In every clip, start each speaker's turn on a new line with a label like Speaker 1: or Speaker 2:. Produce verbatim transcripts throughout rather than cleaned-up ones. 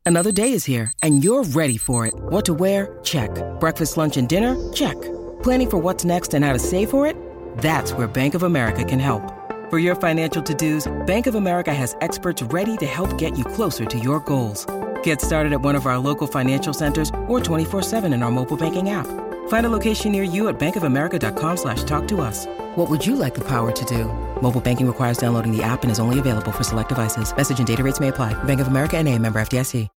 Speaker 1: Another day is here, and you're ready for it. What to wear? Check. Breakfast, lunch, and dinner? Check. Planning for what's next and how to save for it? That's where Bank of America can help. For your financial to-dos, Bank of America has experts ready to help get you closer to your goals. Get started at one of our local financial centers or twenty-four seven in our mobile banking app. Find a location near you at bankofamerica.com slash talk to us. What would you like the power to do? Mobile banking requires downloading the app and is only available for select devices. Message and data rates may apply. Bank of America N A, member F D I C.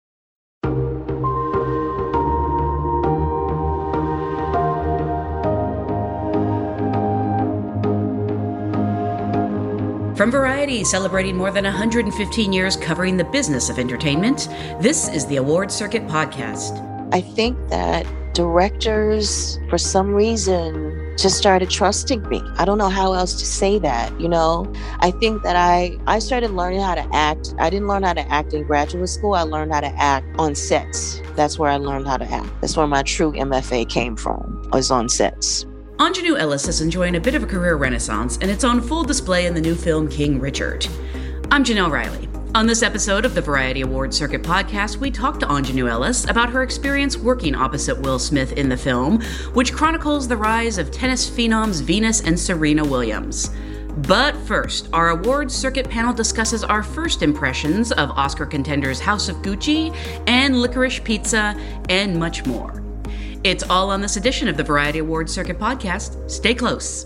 Speaker 2: From Variety, celebrating more than one hundred fifteen years covering the business of entertainment, this is the Award Circuit Podcast.
Speaker 3: I think that directors, for some reason, just started trusting me. I don't know how else to say that, you know? I think that I, I started learning how to act. I didn't learn how to act in graduate school. I learned how to act on sets. That's where I learned how to act. That's where my true M F A came from, was on sets.
Speaker 2: Aunjanue Ellis is enjoying a bit of a career renaissance, and it's on full display in the new film King Richard. I'm Janelle Riley. On this episode of the Variety Award Circuit Podcast, we talked to Aunjanue Ellis about her experience working opposite Will Smith in the film, which chronicles the rise of tennis phenoms Venus and Serena Williams. But first, our awards circuit panel discusses our first impressions of Oscar contenders House of Gucci and Licorice Pizza, and much more. It's all on this edition of the Variety Awards Circuit Podcast. Stay close.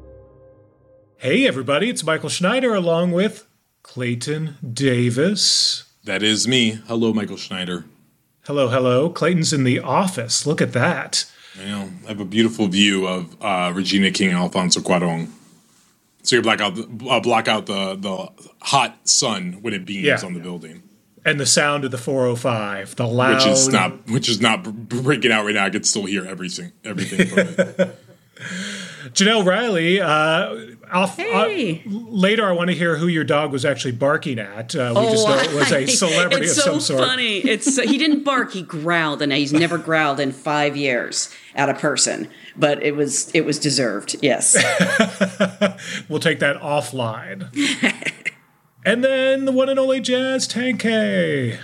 Speaker 4: Hey, everybody, it's Michael Schneider along with Clayton Davis.
Speaker 5: That is me. Hello, Michael Schneider.
Speaker 4: Hello, hello. Clayton's in the office. Look at that.
Speaker 5: You know, I have a beautiful view of uh, Regina King and Alfonso Cuarón. So you block out the, uh, block out the, the hot sun when it beams
Speaker 4: yeah.
Speaker 5: on the building.
Speaker 4: And the sound of the four oh five, the loud...
Speaker 5: Which is not, which is not breaking out right now. I can still hear everything, everything from it.
Speaker 4: Janelle Riley, uh, I'll,
Speaker 2: hey.
Speaker 4: uh, later I want to hear who your dog was actually barking at. Uh, we
Speaker 2: oh,
Speaker 4: just know it was a celebrity
Speaker 2: it's
Speaker 4: of
Speaker 2: so
Speaker 4: some sort.
Speaker 2: It's so funny. It's, he didn't bark, he growled, and he's never growled in five years at a person. But it was it was deserved, yes.
Speaker 4: We'll take that offline. And then the one and only Jazz Tangcay.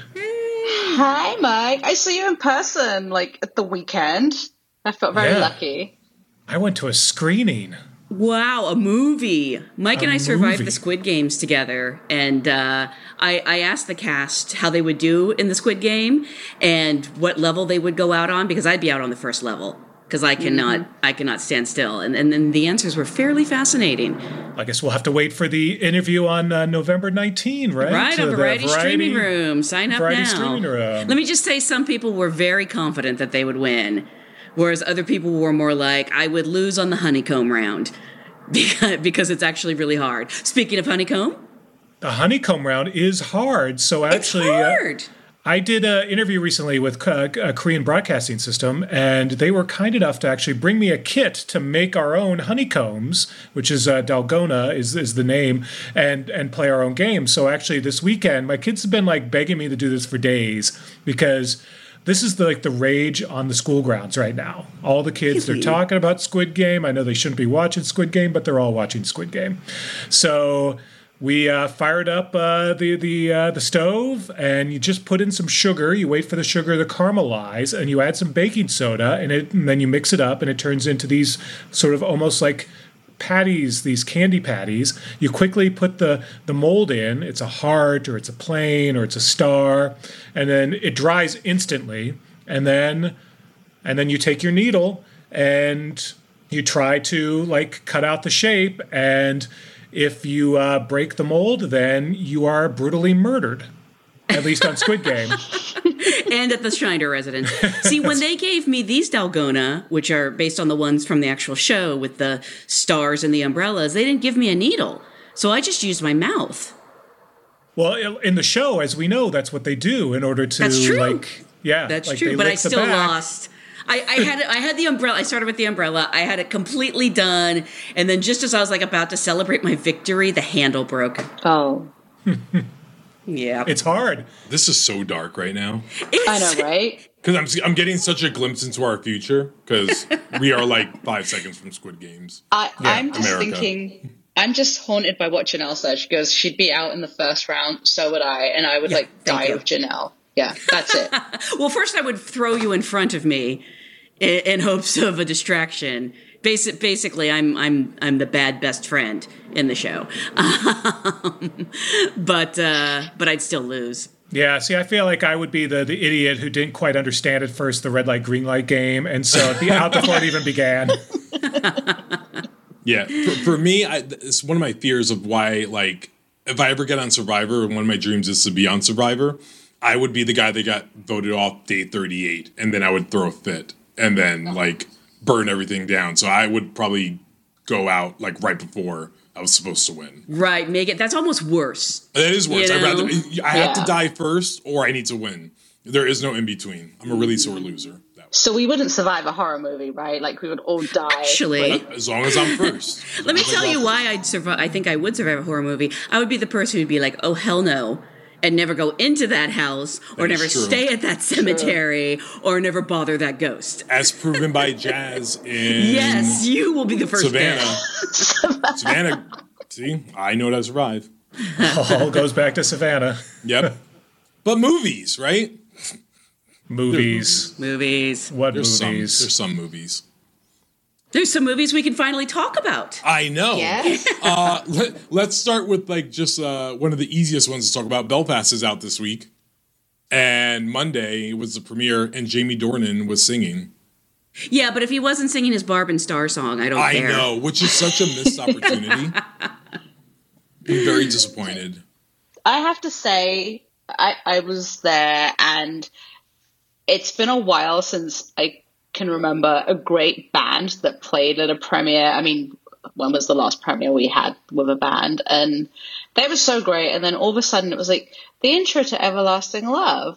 Speaker 6: Hi, Mike. I saw you in person, like, at the weekend. I felt very
Speaker 4: yeah.
Speaker 6: lucky.
Speaker 4: I went to a screening.
Speaker 2: Wow, a movie. Mike
Speaker 4: a
Speaker 2: and I survived
Speaker 4: movie.
Speaker 2: the Squid Games together, and uh, I, I asked the cast how they would do in the Squid Game and what level they would go out on, because I'd be out on the first level. Because I cannot, mm-hmm. I cannot stand still, and and then the answers were fairly fascinating.
Speaker 4: I guess we'll have to wait for the interview on uh, November nineteenth, right?
Speaker 2: Right, on
Speaker 4: uh,
Speaker 2: Variety,
Speaker 4: Variety
Speaker 2: Streaming Room. Sign up
Speaker 4: Variety
Speaker 2: now.
Speaker 4: Streaming Room.
Speaker 2: Let me just say, some people were very confident that they would win, whereas other people were more like, I would lose on the honeycomb round because because it's actually really hard. Speaking of honeycomb,
Speaker 4: the honeycomb round is hard. So actually,
Speaker 2: it's hard.
Speaker 4: Uh, I did an interview recently with a Korean Broadcasting System, and they were kind enough to actually bring me a kit to make our own honeycombs, which is uh, Dalgona is is the name, and and play our own game. So actually, this weekend, my kids have been like begging me to do this for days because this is the, like the rage on the school grounds right now. All the kids, they're talking about Squid Game. I know they shouldn't be watching Squid Game, but they're all watching Squid Game. So we uh, fired up uh, the the uh, the stove, and you just put in some sugar. You wait for the sugar to caramelize, and you add some baking soda, and, it, and then you mix it up, and it turns into these sort of almost like patties, these candy patties. You quickly put the, the mold in. It's a heart, or it's a plane, or it's a star, and then it dries instantly. And then and then you take your needle and you try to like cut out the shape, and if you uh, break the mold, then you are brutally murdered, at least on Squid Game.
Speaker 2: And at the Schneider residence. See, when they gave me these Dalgona, which are based on the ones from the actual show with the stars and the umbrellas, they didn't give me a needle. So I just used my mouth.
Speaker 4: Well, in the show, as we know, that's what they do in order to,
Speaker 2: that's true.
Speaker 4: like, yeah.
Speaker 2: That's
Speaker 4: like
Speaker 2: true, but I still
Speaker 4: back.
Speaker 2: lost. I, I had I had the umbrella. I started with the umbrella. I had it completely done, and then just as I was like about to celebrate my victory, the handle broke.
Speaker 6: Oh,
Speaker 2: yeah,
Speaker 4: it's hard.
Speaker 5: This is so dark right now.
Speaker 2: It's,
Speaker 6: I know, right?
Speaker 5: Because I'm I'm getting such a glimpse into our future. Because we are like five seconds from Squid Games.
Speaker 6: I,
Speaker 4: Yeah,
Speaker 6: I'm just
Speaker 5: America.
Speaker 6: thinking. I'm just haunted by what Janelle said. She goes, she'd be out in the first round, so would I, and I would
Speaker 2: Yeah,
Speaker 6: like
Speaker 2: thank
Speaker 6: die
Speaker 2: you.
Speaker 6: with Janelle. Yeah, that's it.
Speaker 2: Well, first I would throw you in front of me in, in hopes of a distraction. Basic, basically, I'm I'm I'm the bad best friend in the show, um, but uh, but I'd still lose.
Speaker 4: Yeah, see, I feel like I would be the, the idiot who didn't quite understand at first the red light, green light game, and so it'd be out before it even began.
Speaker 5: Yeah, for, for me, I, it's one of my fears of why, like, if I ever get on Survivor, and one of my dreams is to be on Survivor, I would be the guy that got voted off day thirty-eight, and then I would throw a fit, and then, like, burn everything down. So I would probably go out, like, right before I was supposed to win.
Speaker 2: Right, make it. That's almost worse.
Speaker 5: That is worse.
Speaker 2: You
Speaker 5: I'd rather,
Speaker 2: know?
Speaker 5: I have
Speaker 6: Yeah.
Speaker 5: to die first, or I need to win. There is no in between. I'm a really sore loser. That way.
Speaker 6: So we wouldn't survive a horror movie, right? Like we would all die.
Speaker 2: Actually,
Speaker 5: As long as I'm first. As
Speaker 2: let me
Speaker 5: long as
Speaker 2: tell
Speaker 5: I'm
Speaker 2: you
Speaker 5: first.
Speaker 2: why I'd survive. I think I would survive a horror movie. I would be the person who'd be like, "Oh hell no," and never go into that house, or
Speaker 5: That is
Speaker 2: never
Speaker 5: true.
Speaker 2: stay at that cemetery, or never bother that ghost.
Speaker 5: As proven by Jazz in
Speaker 2: Yes, you will be the first
Speaker 5: Savannah.
Speaker 2: dead.
Speaker 5: Savannah, see, I know how to survive.
Speaker 4: All goes back to Savannah.
Speaker 5: Yep. But movies, right?
Speaker 4: Movies.
Speaker 2: Movies.
Speaker 4: What
Speaker 5: There's some.
Speaker 4: movies?
Speaker 5: There's some movies.
Speaker 2: There's some movies we can finally talk about.
Speaker 5: I know.
Speaker 6: Yes.
Speaker 5: Uh, let, let's start with like just uh, one of the easiest ones to talk about. Belfast is out this week, and Monday was the premiere, and Jamie Dornan was singing.
Speaker 2: Yeah, but if he wasn't singing his Barb and Star song, I don't
Speaker 5: I
Speaker 2: care.
Speaker 5: know, which is such a missed opportunity. I'm very disappointed.
Speaker 6: I have to say, I, I was there, and it's been a while since I can remember a great band that played at a premiere. I mean, when was the last premiere we had with a band? And they were so great. And then all of a sudden it was like the intro to Everlasting Love.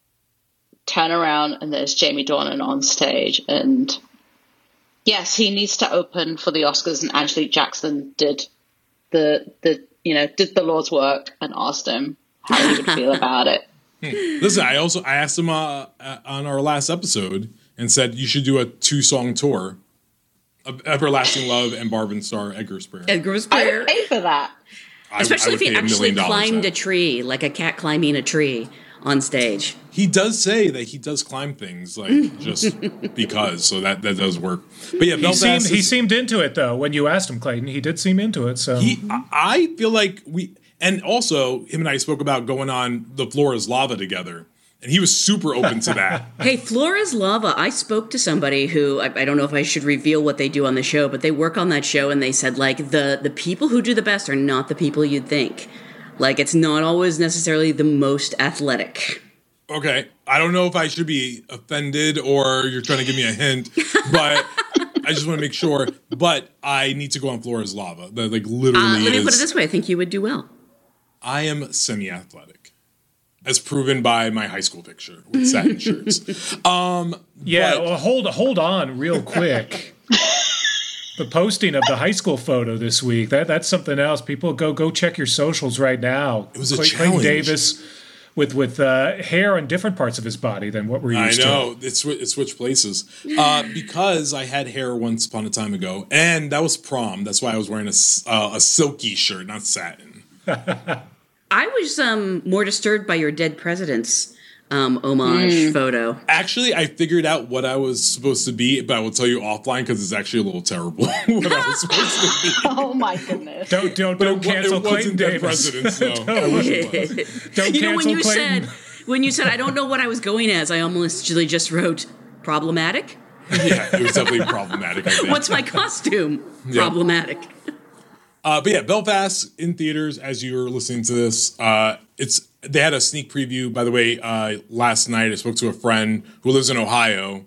Speaker 6: Turn around and there's Jamie Dornan on stage. And yes, he needs to open for the Oscars, and Angelique Jackson did the, the you know, did the Lord's work and asked him how he would feel about it.
Speaker 5: Listen, I also I asked him uh, uh, on our last episode and said you should do a two song tour of Everlasting Love and Barb and Star Edgar's Prayer.
Speaker 2: Edgar's
Speaker 6: I
Speaker 2: Prayer.
Speaker 6: would pay for that.
Speaker 5: I-
Speaker 2: Especially
Speaker 5: I
Speaker 2: if
Speaker 5: would
Speaker 2: he
Speaker 5: pay a
Speaker 2: actually
Speaker 5: million dollars
Speaker 2: climbed
Speaker 5: for
Speaker 2: a
Speaker 5: that.
Speaker 2: tree, like a cat climbing a tree on stage.
Speaker 5: He does say that he does climb things like just because, so that, that does work. But yeah,
Speaker 4: He
Speaker 5: Belfast
Speaker 4: seemed, he
Speaker 5: is-
Speaker 4: seemed into it, though. When you asked him, Clayton, he did seem into it. So
Speaker 5: He, I I feel like we, and also him and I spoke about going on The Floor is Lava together, and he was super open to that.
Speaker 2: Hey, Flora's Lava, I spoke to somebody who, I, I don't know if I should reveal what they do on the show, but they work on that show, and they said, like, the, the people who do the best are not the people you'd think. Like, it's not always necessarily the most athletic.
Speaker 5: Okay, I don't know if I should be offended or you're trying to give me a hint, but I just want to make sure. But I need to go on Floor is Lava. That like literally
Speaker 2: Uh, let me
Speaker 5: is.
Speaker 2: put it this way, I think you would do well.
Speaker 5: I am semi-athletic, as proven by my high school picture with satin shirts. Um,
Speaker 4: yeah,
Speaker 5: but-
Speaker 4: well, hold hold on, real quick. The posting of the high school photo this week, that that's something else. People go go check your socials right now.
Speaker 5: It was a
Speaker 4: Clay- Clayton
Speaker 5: challenge.
Speaker 4: Davis with with uh, hair on different parts of his body than what we're
Speaker 5: I
Speaker 4: used
Speaker 5: know it, swi- it switched places uh, because I had hair once upon a time ago, and that was prom. That's why I was wearing a, s- uh, a silky shirt, not satin.
Speaker 2: I was um, more disturbed by your dead president's um, homage photo.
Speaker 5: Actually, I figured out what I was supposed to be, but I will tell you offline because it's actually a little terrible what I was supposed to be.
Speaker 6: Oh my goodness.
Speaker 4: to. Don't don't
Speaker 5: But
Speaker 4: don't
Speaker 5: it, wa-
Speaker 4: cancel
Speaker 5: it
Speaker 4: Clayton
Speaker 5: wasn't dead
Speaker 4: Davis.
Speaker 5: presidents, though. I wish it was.
Speaker 4: Don't
Speaker 2: You know, when
Speaker 4: cancel
Speaker 2: you
Speaker 4: Clayton.
Speaker 2: said, when you said, I don't know what I was going as, I almost just wrote, problematic?
Speaker 5: Yeah, it was definitely problematic, I think.
Speaker 2: What's my costume?
Speaker 5: Yeah.
Speaker 2: Problematic.
Speaker 5: Uh, but yeah, Belfast in theaters as you're listening to this. Uh, it's they had a sneak preview. By the way, uh, last night I spoke to a friend who lives in Ohio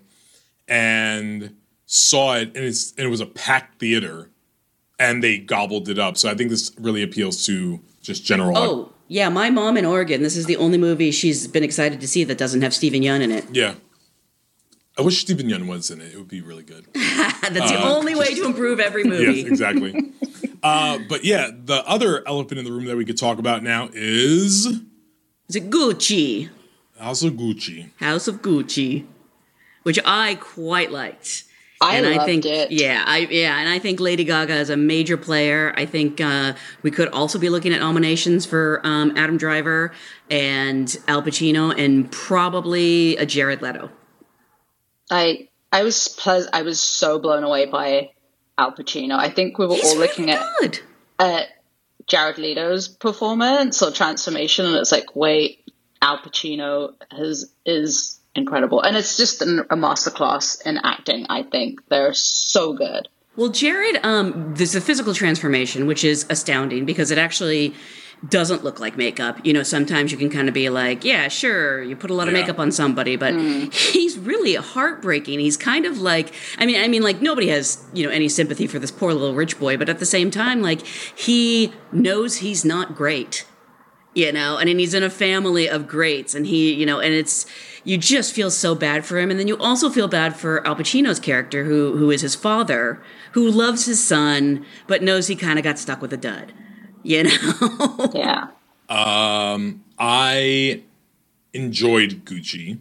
Speaker 5: and saw it, and it's and it was a packed theater, and they gobbled it up. So I think this really appeals to just general.
Speaker 2: Oh, yeah, my mom in Oregon, this is the only movie she's been excited to see that doesn't have Stephen Yeun in it.
Speaker 5: Yeah. I wish Stephen Yeun was in it. It would be really good.
Speaker 2: That's the only way to improve every movie.
Speaker 5: Yes, exactly. uh, but yeah, the other elephant in the room that we could talk about now is
Speaker 2: Is it Gucci?
Speaker 5: House of Gucci.
Speaker 2: House of Gucci, which I quite liked.
Speaker 6: I
Speaker 2: and
Speaker 6: loved
Speaker 2: I think,
Speaker 6: it.
Speaker 2: Yeah, I yeah, and I think Lady Gaga is a major player. I think uh, we could also be looking at nominations for um, Adam Driver and Al Pacino, and probably a Jared Leto.
Speaker 6: I I was ples- I was so blown away by Al Pacino. I think we were
Speaker 2: He's
Speaker 6: all
Speaker 2: really
Speaker 6: looking at
Speaker 2: good.
Speaker 6: at Jared Leto's performance or transformation, and it's like, wait, Al Pacino has is incredible, and it's just an, a masterclass in acting. I think they're so good.
Speaker 2: Well, Jared, um, there's a physical transformation, which is astounding because it actually doesn't look like makeup. You know, sometimes you can kind of be like, yeah, sure, you put a lot of
Speaker 5: Yeah.
Speaker 2: makeup on somebody, but
Speaker 6: Mm.
Speaker 2: he's really heartbreaking. He's kind of like, I mean, I mean, like nobody has, you know, any sympathy for this poor little rich boy, but at the same time, like he knows he's not great. You know, and he's in a family of greats, and he, you know, and it's, you just feel so bad for him. And then you also feel bad for Al Pacino's character, who who is his father, who loves his son, but knows he kind of got stuck with a dud, you know?
Speaker 6: Yeah.
Speaker 5: Um, I enjoyed Gucci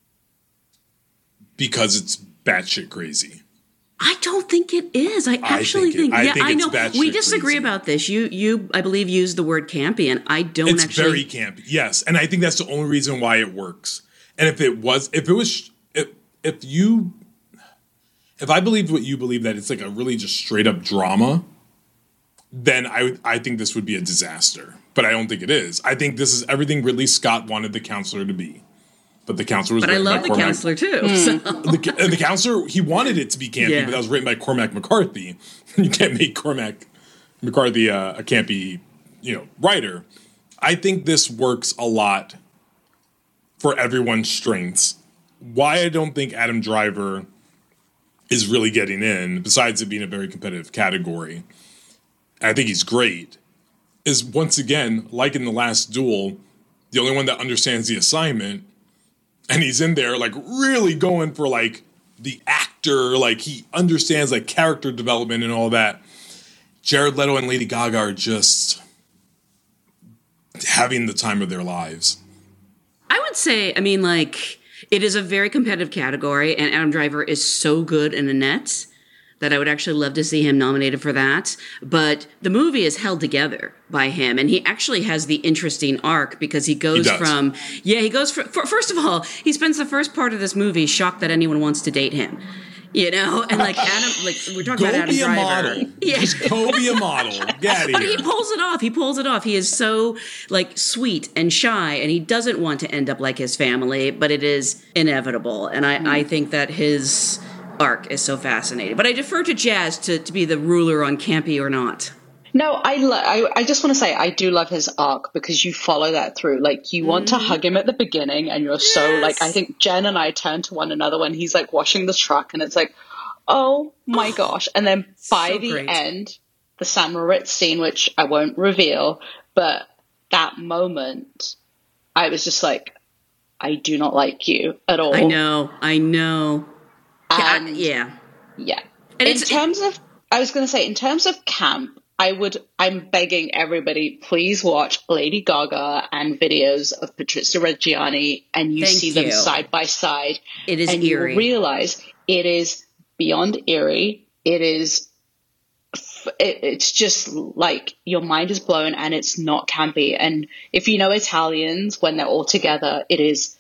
Speaker 5: because it's batshit crazy.
Speaker 2: I don't think it is. I actually
Speaker 5: think it-
Speaker 2: think,
Speaker 5: I
Speaker 2: yeah,
Speaker 5: think
Speaker 2: I
Speaker 5: it's
Speaker 2: know.
Speaker 5: batshit
Speaker 2: We disagree
Speaker 5: crazy.
Speaker 2: about this. You, you, I believe, used the word campy, and I don't
Speaker 5: It's
Speaker 2: actually.
Speaker 5: very campy, yes, and I think that's the only reason why it works. And if it was, if it was, if if you, if I believed what you believe, that it's like a really just straight up drama, then I would, I think this would be a disaster. But I don't think it is. I think this is everything Ridley Scott wanted The Counselor to be. But The Counselor was
Speaker 2: But I
Speaker 5: written by
Speaker 2: love the
Speaker 5: Cormac-
Speaker 2: counselor too. So.
Speaker 5: The, and the Counselor, he wanted it to be campy,
Speaker 2: Yeah.
Speaker 5: but that was written by Cormac McCarthy. You can't make Cormac McCarthy uh, a campy, you know, writer. I think this works a lot for everyone's strengths. Why I don't think Adam Driver is really getting in, besides it being a very competitive category, and I think he's great, is once again, like in The Last Duel, the only one that understands the assignment. And he's in there, like, really going for, like, the actor. Like, he understands, like, character development and all that. Jared Leto and Lady Gaga are just having the time of their lives.
Speaker 2: I would say, I mean, like, it is a very competitive category, and Adam Driver is so good in Annette that I would actually love to see him nominated for that. But the movie is held together by him, and he actually has the interesting arc because he goes
Speaker 5: He does.
Speaker 2: from, yeah, he goes from, for, first of all, he spends the first part of this movie shocked that anyone wants to date him. You know, and like Adam, like we're talking
Speaker 5: Go
Speaker 2: about Adam
Speaker 5: be a
Speaker 2: Driver.
Speaker 5: model.
Speaker 2: Yeah.
Speaker 5: Just go be a model. Get out
Speaker 2: But
Speaker 5: of
Speaker 2: he
Speaker 5: here.
Speaker 2: pulls it off. He pulls it off. He is so like sweet and shy, and he doesn't want to end up like his family, but it is inevitable. And I, I think that his arc is so fascinating. But I defer to Jazz to, to be the ruler on campy or not.
Speaker 6: No, I, lo- I I just want to say I do love his arc because you follow that through. Like you want to hug him at the beginning, and you're so
Speaker 2: Yes.
Speaker 6: like I think Jen and I turn to one another when he's like washing the truck, and it's like, oh my gosh! And then by
Speaker 2: so
Speaker 6: the
Speaker 2: great.
Speaker 6: end, the Sam Moritz scene, which I won't reveal, but that moment, I was just like, I do not like you at all.
Speaker 2: I know. I know. I-
Speaker 6: And-
Speaker 2: yeah.
Speaker 6: Yeah.
Speaker 2: And
Speaker 6: in
Speaker 2: it's-
Speaker 6: terms of, I was going to say, in terms of camp, I would, I'm begging everybody, please watch Lady Gaga and videos of Patrizia Reggiani, and you
Speaker 2: Thank
Speaker 6: see them
Speaker 2: you.
Speaker 6: side by side.
Speaker 2: It is
Speaker 6: and
Speaker 2: eerie.
Speaker 6: you realize it is beyond eerie. It is, f- it, it's just like your mind is blown, and it's not campy. And if you know Italians, when they're all together, it is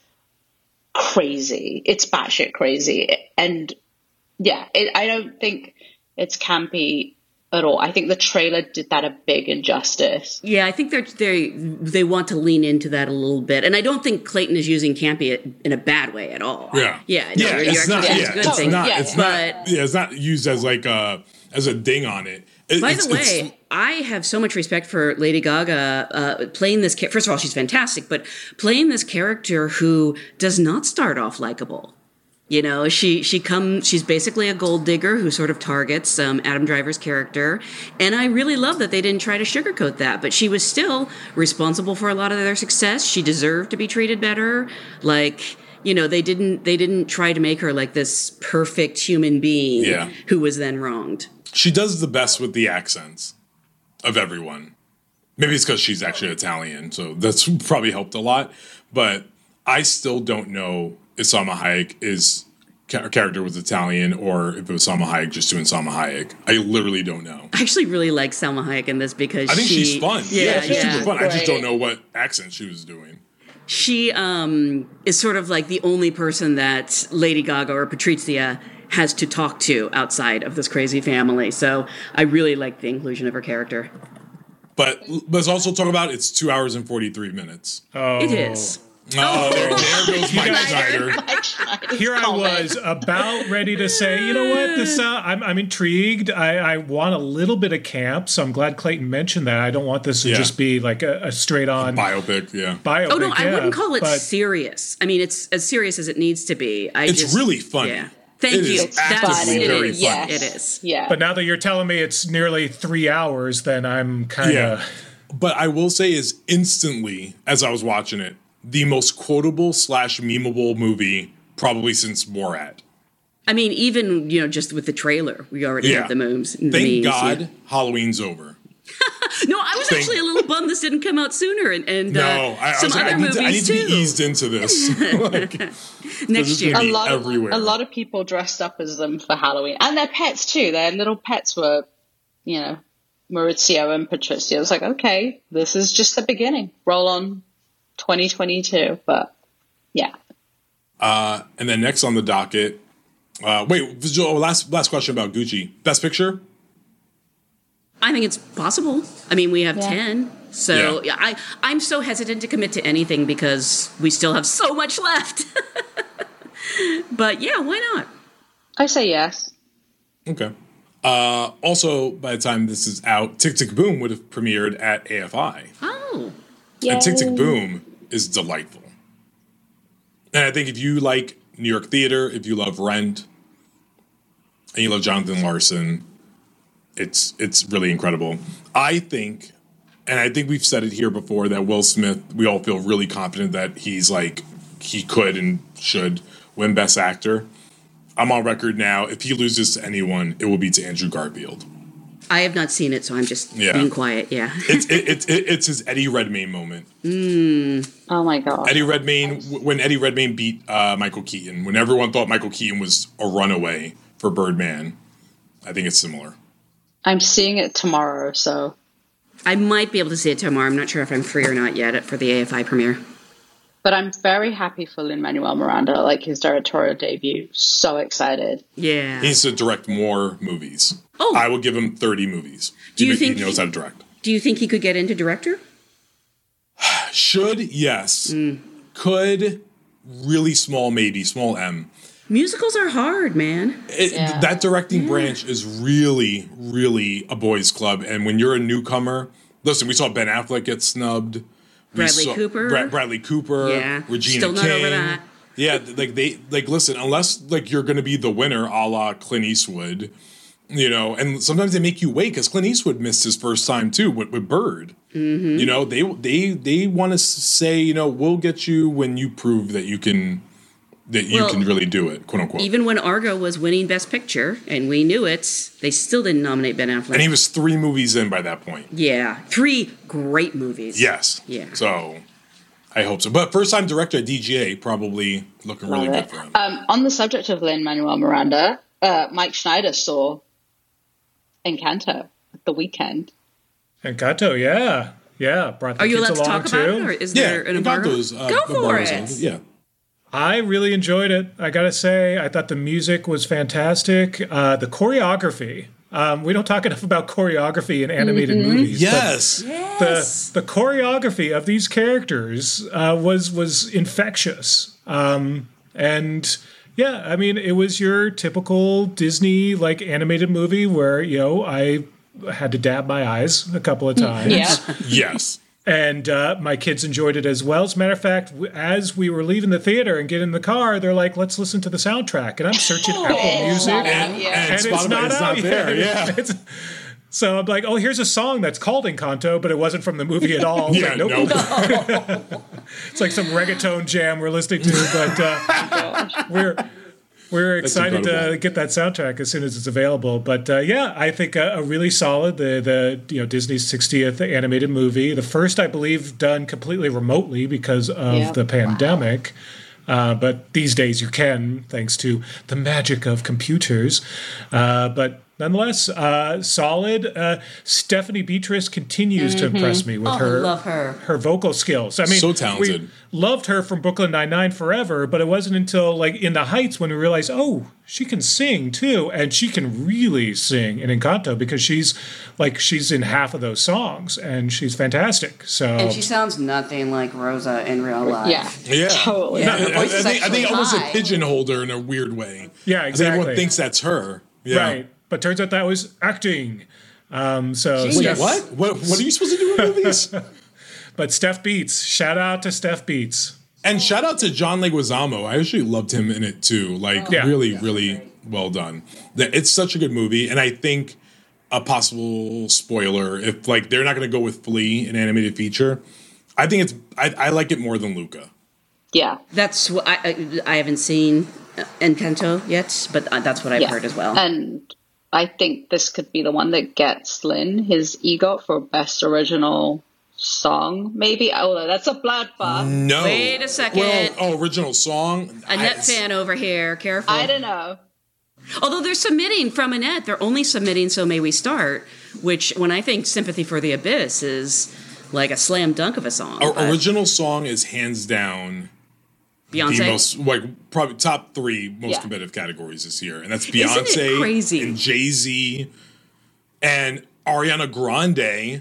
Speaker 6: crazy. It's batshit crazy. And yeah, it, I don't think it's campy at all. I think the trailer did that a big injustice.
Speaker 2: Yeah, I think they're they they want to lean into that a little bit, and I don't think Clayton is using campy in a bad way at all.
Speaker 5: Yeah,
Speaker 2: yeah, no,
Speaker 5: yeah.
Speaker 2: you're
Speaker 5: It's
Speaker 2: actually
Speaker 5: not.
Speaker 2: saying
Speaker 5: Yeah,
Speaker 2: it's a good
Speaker 5: it's
Speaker 2: thing.
Speaker 5: not.
Speaker 6: Yeah,
Speaker 5: It's
Speaker 2: yeah.
Speaker 5: not. Yeah, it's not used as like a as a ding on it. It-
Speaker 2: By
Speaker 5: it's-
Speaker 2: the
Speaker 5: it's-
Speaker 2: way, I have so much respect for Lady Gaga uh, playing this. Ca- First of all, she's fantastic, but playing this character who does not start off likable. You know, she she comes. She's basically a gold digger who sort of targets um, Adam Driver's character, and I really love that they didn't try to sugarcoat that. But she was still responsible for a lot of their success. She deserved to be treated better. Like, you know, they didn't they didn't try to make her like this perfect human being
Speaker 5: Yeah.
Speaker 2: who was then wronged.
Speaker 5: She does the best with the accents of everyone. Maybe it's because she's actually Italian, so that's probably helped a lot. But I still don't know if Salma Hayek is ca- character was Italian or if it was Salma Hayek just doing Salma Hayek. I literally don't know.
Speaker 2: I actually really like Salma Hayek in this because
Speaker 5: I think
Speaker 2: she,
Speaker 5: she's fun.
Speaker 2: Yeah,
Speaker 5: Yeah, she's
Speaker 2: yeah.
Speaker 5: super fun. I just
Speaker 6: Right.
Speaker 5: don't know what accent she was doing.
Speaker 2: She um, is sort of like the only person that Lady Gaga or Patrizia has to talk to outside of this crazy family. So I really like the inclusion of her character.
Speaker 5: But let's also talk about it's two hours and forty-three minutes.
Speaker 4: Oh.
Speaker 2: It is.
Speaker 5: Oh, there, there goes Mike
Speaker 4: guys-
Speaker 5: Schneider.
Speaker 4: Here I was about ready to say, you know what, this uh, I'm I'm intrigued. I, I want a little bit of camp, so I'm glad Clayton mentioned that. I don't want this to
Speaker 5: Yeah.
Speaker 4: just be like a, a straight on
Speaker 5: Biopic, yeah.
Speaker 4: biopic.
Speaker 2: Oh no, I
Speaker 4: yeah,
Speaker 2: wouldn't call it
Speaker 4: but
Speaker 2: serious. I mean, it's as serious as it needs to be. I
Speaker 5: It's
Speaker 2: just,
Speaker 5: really funny.
Speaker 2: Yeah. Thank
Speaker 5: It
Speaker 2: you.
Speaker 5: is
Speaker 6: It's
Speaker 2: That's
Speaker 6: funny.
Speaker 2: it
Speaker 5: very
Speaker 2: is.
Speaker 6: Yes.
Speaker 2: It is.
Speaker 6: Yeah.
Speaker 4: But now that you're telling me it's nearly three hours, then I'm kind of.
Speaker 5: Yeah. But I will say is instantly, as I was watching it, the most quotable slash memeable movie probably since Borat.
Speaker 2: I mean, even you know, just with the trailer, we already
Speaker 5: Yeah.
Speaker 2: have the memes.
Speaker 5: Thank
Speaker 2: memes,
Speaker 5: God
Speaker 2: yeah.
Speaker 5: Halloween's over.
Speaker 2: No, I was
Speaker 5: Thank-
Speaker 2: actually a little bummed this didn't come out sooner, and, and
Speaker 5: No,
Speaker 2: uh,
Speaker 5: I, I
Speaker 2: some
Speaker 5: was like,
Speaker 2: other
Speaker 5: I need, to, I need
Speaker 2: movies
Speaker 5: to be
Speaker 2: too.
Speaker 5: eased into this. like,
Speaker 2: Next
Speaker 5: is
Speaker 2: year.
Speaker 5: gonna
Speaker 6: a
Speaker 5: be
Speaker 6: lot of
Speaker 5: everywhere.
Speaker 6: a lot of people dressed up as them for Halloween, and their pets too. Their little pets were, you know, Maurizio and Patrizia. I was like, okay, this is just the beginning. Roll on, twenty twenty-two. But yeah,
Speaker 5: Uh, and then next on the docket, uh, wait, Joe, last last question about Gucci. Best Picture?
Speaker 2: I think it's possible. I mean, we have
Speaker 6: Yeah.
Speaker 2: ten. So
Speaker 5: Yeah.
Speaker 2: yeah. I, I'm so hesitant to commit to anything because we still have so much left. But yeah, why not?
Speaker 6: I say yes.
Speaker 5: Okay. Uh, also, by the time this is out, Tick Tick Boom would have premiered at A F I.
Speaker 2: Oh.
Speaker 5: And Tick Tick
Speaker 6: Yay.
Speaker 5: Boom is delightful. And I think if you like New York theater, if you love Rent, and you love Jonathan Larson, it's it's really incredible. I think, and I think we've said it here before, that Will Smith, we all feel really confident that he's like, he could and should win Best Actor. I'm on record now. If he loses to anyone, it will be to Andrew Garfield.
Speaker 2: I have not seen it, so I'm just
Speaker 5: Yeah.
Speaker 2: being quiet. Yeah.
Speaker 5: It's it, it, it, it's his Eddie Redmayne moment.
Speaker 6: Oh my god.
Speaker 5: Eddie Redmayne, when Eddie Redmayne beat uh, Michael Keaton, when everyone thought Michael Keaton was a runaway for Birdman, I think it's similar.
Speaker 6: I'm seeing it tomorrow, so
Speaker 2: I might be able to see it tomorrow. I'm not sure if I'm free or not yet for the A F I premiere.
Speaker 6: but I'm very happy for Lin-Manuel Miranda, like his directorial debut. So excited.
Speaker 2: Yeah.
Speaker 5: He needs to direct more movies.
Speaker 2: Oh.
Speaker 5: I will give him thirty movies.
Speaker 2: Do
Speaker 5: he,
Speaker 2: you think
Speaker 5: he knows
Speaker 2: he-
Speaker 5: how to direct?
Speaker 2: Do you think he could get into director?
Speaker 5: Should, yes. Could, really small, maybe, small M.
Speaker 2: Musicals are hard, man.
Speaker 5: It,
Speaker 6: Yeah.
Speaker 5: That directing branch is really, really a boys' club. And when you're a newcomer, listen, we saw Ben Affleck get snubbed. We
Speaker 2: Bradley
Speaker 5: saw
Speaker 2: Cooper.
Speaker 5: Bra- Bradley Cooper.
Speaker 2: Yeah.
Speaker 5: Regina
Speaker 2: Still not
Speaker 5: King.
Speaker 2: over that.
Speaker 5: Yeah, like they like listen, unless like you're going to be the winner, a la Clint Eastwood, you know, and sometimes they make you wait because Clint Eastwood missed his first time too with, with Bird.
Speaker 2: Mm-hmm.
Speaker 5: You know, they they they want to say, you know, we'll get you when you prove that you can that you
Speaker 2: Well,
Speaker 5: can really do it, quote unquote.
Speaker 2: Even when Argo was winning Best Picture, and we knew it, they still didn't nominate Ben Affleck.
Speaker 5: and he was three movies in by that point.
Speaker 2: yeah, three great movies.
Speaker 5: Yes.
Speaker 2: Yeah.
Speaker 5: So I hope so. But first time director at D G A, probably looking really
Speaker 6: Love
Speaker 5: good
Speaker 6: it.
Speaker 5: for him.
Speaker 6: Um, on the subject of Lin-Manuel Miranda, uh, Mike Schneider saw Encanto at the weekend.
Speaker 4: Encanto, yeah. Yeah. Brought the
Speaker 2: Are you
Speaker 4: kids
Speaker 2: allowed to
Speaker 4: along
Speaker 2: talk
Speaker 4: too.
Speaker 2: about it, or is
Speaker 5: Yeah,
Speaker 2: there an embargo?
Speaker 5: Encanto's, uh,
Speaker 2: Go for
Speaker 5: embargo's
Speaker 2: it.
Speaker 5: over. Yeah.
Speaker 4: I really enjoyed it. I gotta say, I thought the music was fantastic. Uh, the choreography. Um, we don't talk enough about choreography in animated movies. but
Speaker 5: Yes.
Speaker 4: the the choreography of these characters uh, was was infectious. Um, and yeah, I mean, it was your typical Disney like animated movie where you know I had to dab my eyes a couple of times.
Speaker 6: Yeah.
Speaker 5: Yes.
Speaker 4: And uh, my kids enjoyed it as well. As a matter of fact, w- as we were leaving the theater and getting in the car, they're like, "Let's listen to the soundtrack." And I'm searching Apple Music,
Speaker 6: not
Speaker 4: and,
Speaker 6: out yet.
Speaker 5: And
Speaker 4: and
Speaker 5: Spotify
Speaker 4: it's not
Speaker 5: is
Speaker 4: out
Speaker 5: not
Speaker 4: yet.
Speaker 5: there. Yeah.
Speaker 4: It's- so I'm like, "Oh, here's a song that's called Encanto, but it wasn't from the movie at all." I was
Speaker 5: Yeah,
Speaker 4: like, nope.
Speaker 5: no.
Speaker 4: It's like some reggaeton jam we're listening to, but uh, we're we're excited to
Speaker 5: incredible.
Speaker 4: get that soundtrack as soon as it's available. But uh, yeah, I think a, a really solid the the you know Disney's sixtieth animated movie, the first I believe done completely remotely because of
Speaker 6: Yep.
Speaker 4: the pandemic. Uh, but these days you can, thanks to the magic of computers. Uh, but nonetheless, uh, solid. Uh, Stephanie Beatrice continues mm-hmm. to impress me with
Speaker 2: oh,
Speaker 4: her,
Speaker 2: love her
Speaker 4: her vocal skills. I mean,
Speaker 5: so talented.
Speaker 4: We loved her from Brooklyn Nine-Nine forever, but it wasn't until like In the Heights when we realized, oh, she can sing too, and she can really sing in Encanto because she's like she's in half of those songs, and she's fantastic. So
Speaker 2: and she sounds nothing like Rosa in real life.
Speaker 6: Yeah,
Speaker 5: yeah,
Speaker 6: totally.
Speaker 5: Yeah.
Speaker 6: Yeah.
Speaker 5: I, I, think, I think almost a
Speaker 2: high.
Speaker 5: pigeonholed her in a weird way.
Speaker 4: Yeah, exactly.
Speaker 5: I think everyone thinks that's her. Yeah.
Speaker 4: Right. But turns out that was acting. Um, so
Speaker 5: Wait,
Speaker 4: Steph,
Speaker 5: what? What? What are you supposed to do in movies?
Speaker 4: But Steph Beats. Shout out to Steph Beats.
Speaker 5: And shout out to John Leguizamo. I actually loved him in it too. Like
Speaker 4: Yeah.
Speaker 5: really, really well done. That it's such a good movie, and I think a possible spoiler if like they're not going to go with Flea in animated feature. I think it's I, I like it more than Luca.
Speaker 6: Yeah,
Speaker 2: That's what I, I I haven't seen Encanto yet, but that's what I've
Speaker 6: yeah.
Speaker 2: heard as well.
Speaker 6: And I think this could be the one that gets Lynn his EGOT for best original song, maybe. Oh, that's a bloodbath.
Speaker 5: No.
Speaker 2: Wait a second.
Speaker 5: Well, oh, original song.
Speaker 2: Annette
Speaker 5: I,
Speaker 2: fan over here. Careful.
Speaker 6: I don't know.
Speaker 2: Although they're submitting from Annette, they're only submitting So May We Start, which when I think Sympathy for the Abyss is like a slam dunk of a song.
Speaker 5: Our
Speaker 2: but
Speaker 5: original song is hands down
Speaker 2: Beyonce.
Speaker 5: the most like probably top three most
Speaker 6: Yeah.
Speaker 5: competitive categories this year, and that's
Speaker 2: Isn't it
Speaker 5: Beyonce
Speaker 2: crazy?
Speaker 5: and Jay-Z and Ariana Grande.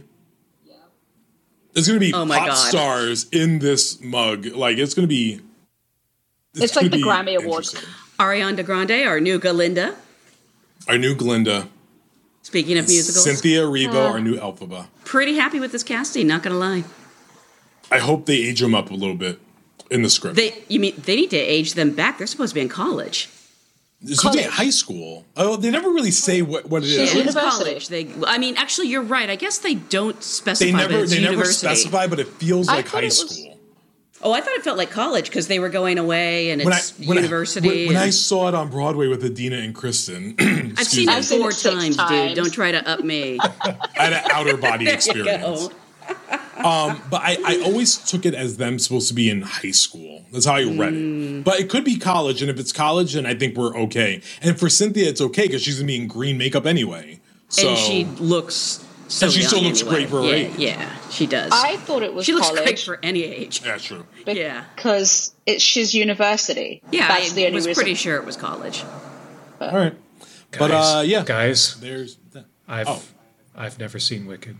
Speaker 5: There's going to be
Speaker 2: Oh my
Speaker 5: pop
Speaker 2: God.
Speaker 5: stars in this mug. Like it's going to be.
Speaker 6: It's like
Speaker 5: could
Speaker 6: the
Speaker 5: be
Speaker 6: Grammy Awards.
Speaker 5: interesting.
Speaker 2: Ariana Grande, our new Galinda.
Speaker 5: Our new Glinda,
Speaker 2: Speaking of musicals,
Speaker 5: Cynthia Erivo,
Speaker 6: Uh.
Speaker 5: our new Elphaba.
Speaker 2: pretty happy with this casting. Not gonna lie.
Speaker 5: I hope they age them up a little bit in the script.
Speaker 2: They, you mean they need to age them back? They're supposed to be in college.
Speaker 5: It's supposed to be
Speaker 6: college.
Speaker 5: high school. Oh, they never really say what, what it is.
Speaker 6: She's
Speaker 2: It is
Speaker 6: University.
Speaker 2: college. They, I mean, actually, you're right. I guess they don't specify.
Speaker 5: They
Speaker 2: but
Speaker 5: never
Speaker 2: it's
Speaker 5: they never
Speaker 2: university.
Speaker 5: specify, but it feels
Speaker 6: I
Speaker 5: like
Speaker 6: thought
Speaker 5: high
Speaker 6: it was-
Speaker 5: school.
Speaker 2: Oh, I thought it felt like college because they were going away and
Speaker 5: When I,
Speaker 2: it's
Speaker 5: when
Speaker 2: university.
Speaker 5: I, when, when I
Speaker 2: and-
Speaker 5: saw it on Broadway with Adina and Kristen,
Speaker 2: I've
Speaker 5: excuse
Speaker 2: seen
Speaker 5: me,
Speaker 2: it
Speaker 6: I've seen
Speaker 2: four
Speaker 6: it six
Speaker 2: times,
Speaker 6: times.
Speaker 2: dude. Don't try to up me.
Speaker 5: I had an outer body
Speaker 2: There you
Speaker 5: experience.
Speaker 2: go.
Speaker 5: Um, but I, I always took it as them supposed to be in high school. That's how I read
Speaker 2: Mm.
Speaker 5: it. But it could be college, and if it's college, then I think we're okay. And for Cynthia, it's okay because she's gonna be in green makeup anyway. So
Speaker 2: And she looks so
Speaker 5: And she
Speaker 2: young
Speaker 5: still looks
Speaker 2: anyway.
Speaker 5: great for her
Speaker 2: yeah,
Speaker 5: age.
Speaker 2: Yeah, she does.
Speaker 6: I thought it was
Speaker 2: she looks
Speaker 6: college.
Speaker 2: great for any age.
Speaker 5: yeah, true.
Speaker 2: Yeah.
Speaker 6: Because it's she's university.
Speaker 2: Yeah,
Speaker 6: That's
Speaker 2: I
Speaker 6: the only
Speaker 2: was
Speaker 6: reason.
Speaker 2: pretty sure it was college.
Speaker 5: All right,
Speaker 4: Guys,
Speaker 5: but uh, yeah,
Speaker 4: guys,
Speaker 5: there's. That.
Speaker 4: I've
Speaker 5: Oh.
Speaker 4: I've never seen Wicked.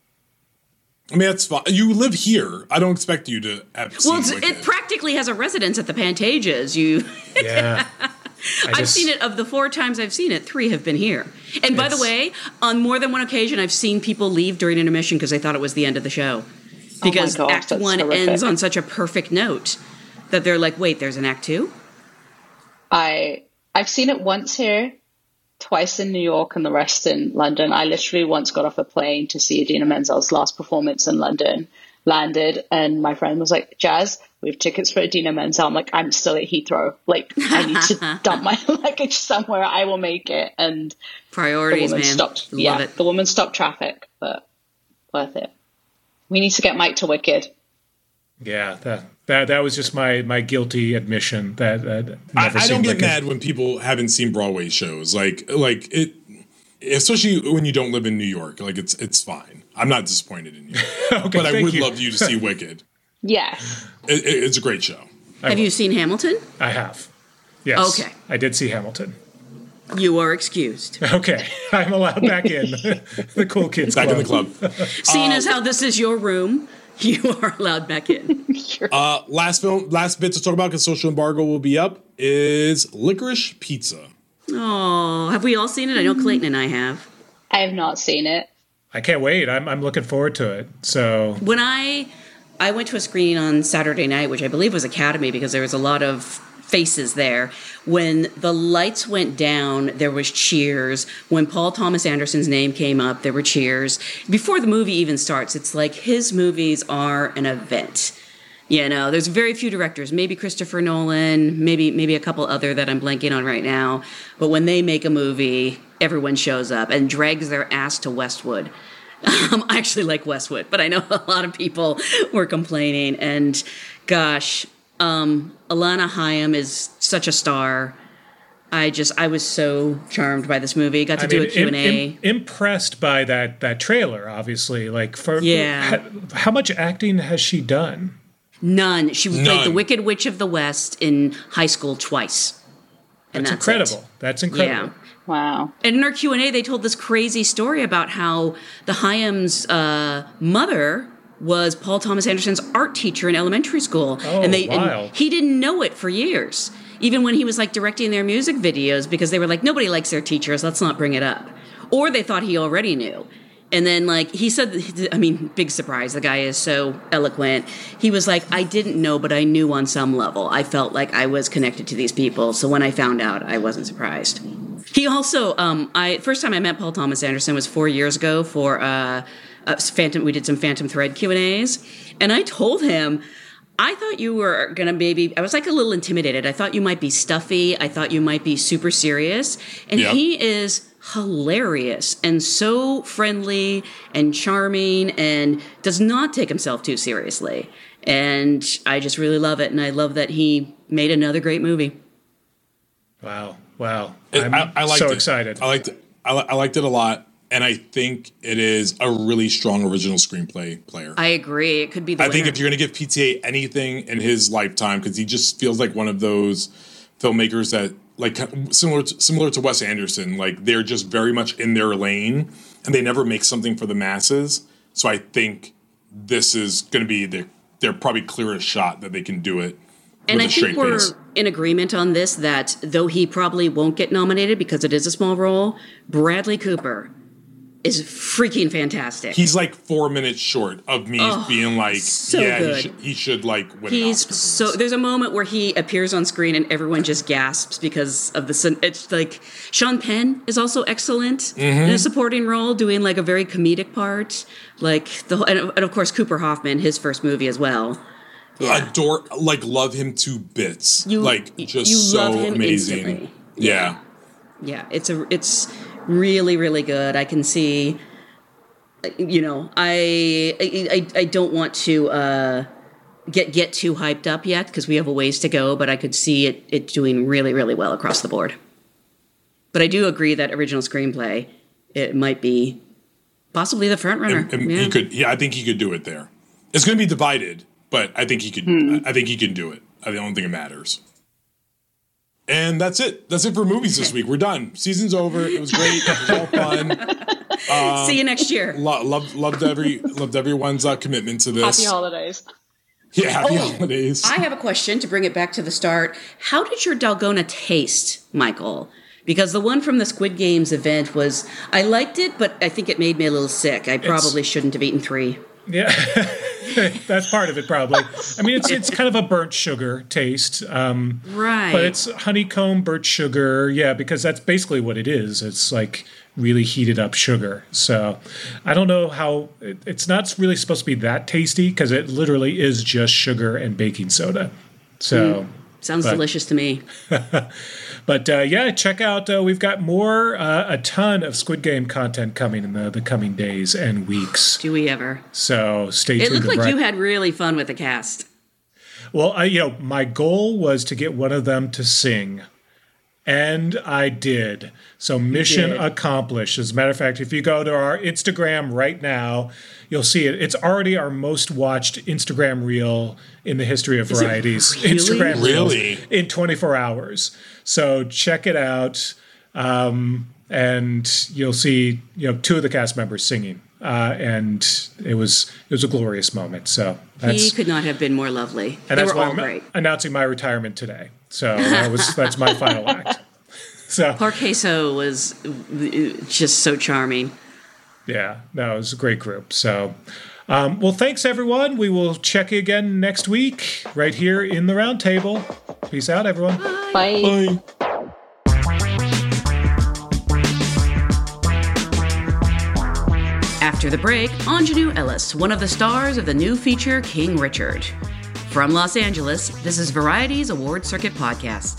Speaker 5: I mean, that's fine. You live here. I don't expect you to have
Speaker 2: Well,
Speaker 5: seen
Speaker 2: it's,
Speaker 5: Wicked.
Speaker 2: it practically has a residence at the Pantages. You,
Speaker 4: Yeah, I
Speaker 2: I've
Speaker 4: just-
Speaker 2: seen it. Of the four times I've seen it, three have been here. And by the
Speaker 4: It's-
Speaker 2: way, on more than one occasion, I've seen people leave during intermission because they thought it was the end of the show. Because
Speaker 6: gosh,
Speaker 2: Act
Speaker 6: that's
Speaker 2: One
Speaker 6: horrific.
Speaker 2: ends on such a perfect note that they're like, "Wait, there's an Act Two?"
Speaker 6: I I've seen it once here, twice in New York, and the rest in London. I literally once got off a plane to see Idina Menzel's last performance in London. Landed, and my friend was like, "Jazz, we have tickets for Idina Menzel." I'm like, "I'm still at Heathrow. Like, I need to dump my luggage somewhere. I will make it." And the
Speaker 2: Priorities,
Speaker 6: woman
Speaker 2: man.
Speaker 6: stopped.
Speaker 2: Love
Speaker 6: yeah,
Speaker 2: it.
Speaker 6: the woman stopped traffic, but worth it. We need to get Mike to Wicked.
Speaker 4: yeah. That that that was just my my guilty admission that that
Speaker 5: I,
Speaker 4: never
Speaker 5: I
Speaker 4: seen
Speaker 5: don't get
Speaker 4: Wicked.
Speaker 5: mad when people haven't seen Broadway shows. Like, like it, especially when you don't live in New York. Like, it's it's fine. I'm not disappointed in you,
Speaker 4: Okay,
Speaker 5: but I
Speaker 4: thank
Speaker 5: would
Speaker 4: you.
Speaker 5: love you to see Wicked.
Speaker 6: Yes.
Speaker 5: It, it, it's a great show.
Speaker 2: Have you seen Hamilton?
Speaker 4: I have. Yes.
Speaker 2: Okay.
Speaker 4: I did see Hamilton.
Speaker 2: You are excused.
Speaker 4: Okay, I'm allowed back in the cool kids
Speaker 5: Back
Speaker 4: club.
Speaker 5: in the club.
Speaker 2: Seeing as how this is your room, you are allowed back in.
Speaker 5: Uh, last film, last bit to talk about because social embargo will be up is Licorice Pizza.
Speaker 2: Oh, have we all seen it? I know Clayton and I have.
Speaker 6: I have not seen it.
Speaker 4: I can't wait. I'm I'm looking forward to it. So
Speaker 2: When I I went to a screening on Saturday night, which I believe was Academy because there was a lot of faces there. When the lights went down, there was cheers. When Paul Thomas Anderson's name came up, there were cheers. Before the movie even starts, it's like his movies are an event. You know, there's very few directors, maybe Christopher Nolan, maybe maybe a couple other that I'm blanking on right now. But when they make a movie, everyone shows up and drags their ass to Westwood. Um, I actually like Westwood, but I know a lot of people were complaining. And gosh, Um, Alana Hayam is such a star. I just, I was so charmed by this movie. Got to I do mean, a Q and A.
Speaker 4: Im, im, impressed by that that trailer, obviously. Like, for
Speaker 2: yeah.
Speaker 4: how, how much acting has she done?
Speaker 2: None. She
Speaker 5: None.
Speaker 2: played the Wicked Witch of the West in high school twice.
Speaker 4: And that's, that's incredible.
Speaker 2: It.
Speaker 4: That's incredible.
Speaker 6: Yeah. Wow.
Speaker 2: And in our Q and A, they told this crazy story about how the Hayam's uh, mother was Paul Thomas Anderson's art teacher in elementary school.
Speaker 4: Oh,
Speaker 2: and they,
Speaker 4: wild.
Speaker 2: And he didn't know it for years. Even when he was like directing their music videos, because they were like, nobody likes their teachers, let's not bring it up. Or they thought he already knew. And then like he said, I mean, big surprise, the guy is so eloquent. He was like, I didn't know, but I knew on some level. I felt like I was connected to these people. So when I found out, I wasn't surprised. He also, um, I first time I met Paul Thomas Anderson was four years ago for uh, uh, Phantom. We did some Phantom Thread Q and A's. And I told him, I thought you were going to maybe, I was like a little intimidated. I thought you might be stuffy. I thought you might be super serious. And
Speaker 5: yep.
Speaker 2: he is hilarious and so friendly and charming and does not take himself too seriously. And I just really love it. And I love that he made another great movie.
Speaker 4: Wow. Wow.
Speaker 5: It,
Speaker 4: I'm
Speaker 5: I, I liked
Speaker 4: so
Speaker 5: it.
Speaker 4: excited.
Speaker 5: I liked it. I, I liked it a lot. And I think it is a really strong original screenplay player.
Speaker 2: I agree. It could be the
Speaker 5: I
Speaker 2: winner.
Speaker 5: think if you're going to give P T A anything in his lifetime, because he just feels like one of those filmmakers that, like, similar to, similar to Wes Anderson, like they're just very much in their lane and they never make something for the masses. So I think this is going to be their, their probably clearest shot that they can do it.
Speaker 2: And I think we're
Speaker 5: face.
Speaker 2: in agreement on this, that though he probably won't get nominated because it is a small role, Bradley Cooper is freaking fantastic.
Speaker 5: He's like four minutes short of me
Speaker 2: oh,
Speaker 5: being like,
Speaker 2: so
Speaker 5: yeah,
Speaker 2: good.
Speaker 5: he should, he should like win
Speaker 2: He's
Speaker 5: an Oscar.
Speaker 2: so there's a moment where he appears on screen and everyone just gasps because of the. It's like Sean Penn is also excellent mm-hmm. in a supporting role, doing like a very comedic part. Like the and, and of course Cooper Hoffman, his first movie as well. Yeah.
Speaker 5: Adore, like, love him to bits.
Speaker 2: You,
Speaker 5: like, just
Speaker 2: you
Speaker 5: so
Speaker 2: love him
Speaker 5: amazing.
Speaker 2: Instantly.
Speaker 5: Yeah.
Speaker 2: yeah, it's a it's really really good. I can see. You know, I I, I don't want to uh, get get too hyped up yet because we have a ways to go, but I could see it it doing really really well across the board. But I do agree that original screenplay, it might be possibly the front runner.
Speaker 5: And, and
Speaker 2: yeah.
Speaker 5: he could, yeah, I think he could do it there. It's going to be divided, but I think he could.
Speaker 6: Hmm.
Speaker 5: I think he can do it. I don't think it matters. And that's it. That's it for movies this week. We're done. Season's over. It was great. It was all fun.
Speaker 2: Uh, See you next year.
Speaker 5: Lo- loved, loved every loved everyone's uh, commitment to this.
Speaker 6: Happy holidays.
Speaker 5: Yeah, happy
Speaker 2: Oh,
Speaker 5: holidays.
Speaker 2: I have a question to bring it back to the start. How did your Dalgona taste, Michael? Because the one from the Squid Games event was, I liked it, but I think it made me a little sick. I probably it's, shouldn't have eaten three.
Speaker 4: Yeah, that's part of it probably. I mean, it's it's kind of a burnt sugar taste. Um,
Speaker 2: right.
Speaker 4: But it's honeycomb, burnt sugar. Yeah, because that's basically what it is. It's like really heated up sugar. So I don't know how, it, it's not really supposed to be that tasty because it literally is just sugar and baking soda. So.
Speaker 2: Mm. Sounds
Speaker 4: but,
Speaker 2: delicious to me.
Speaker 4: But uh, yeah, check out. Uh, we've got more, uh, a ton of Squid Game content coming in the, the coming days and weeks.
Speaker 2: Do we ever?
Speaker 4: So stay
Speaker 2: it
Speaker 4: tuned.
Speaker 2: It looked like
Speaker 4: right.
Speaker 2: you had really fun with the cast.
Speaker 4: Well, I, you know, my goal was to get one of them to sing. And I did. So mission
Speaker 2: did.
Speaker 4: accomplished. As a matter of fact, if you go to our Instagram right now, you'll see it. It's already our most watched Instagram reel in the history of varieties.
Speaker 2: Really?
Speaker 4: Instagram
Speaker 5: Really?
Speaker 4: reels in twenty-four hours. So check it out. Um, and you'll see, you know, two of the cast members singing. Uh, and it was it was a glorious moment. So that's,
Speaker 2: he could not have been more lovely.
Speaker 4: and
Speaker 2: they
Speaker 4: that's
Speaker 2: were
Speaker 4: why
Speaker 2: all
Speaker 4: I'm
Speaker 2: great.
Speaker 4: announcing my retirement today. So that was that's my final act. So
Speaker 2: Clark Queso was just so charming.
Speaker 4: Yeah, no, it was a great group. So, um, well, thanks everyone. We will check you again next week right here in the round table. Peace out, everyone.
Speaker 6: Bye.
Speaker 5: Bye.
Speaker 2: After the break, Anjanou Ellis, one of the stars of the new feature King Richard. From Los Angeles, this is Variety's Award Circuit Podcast.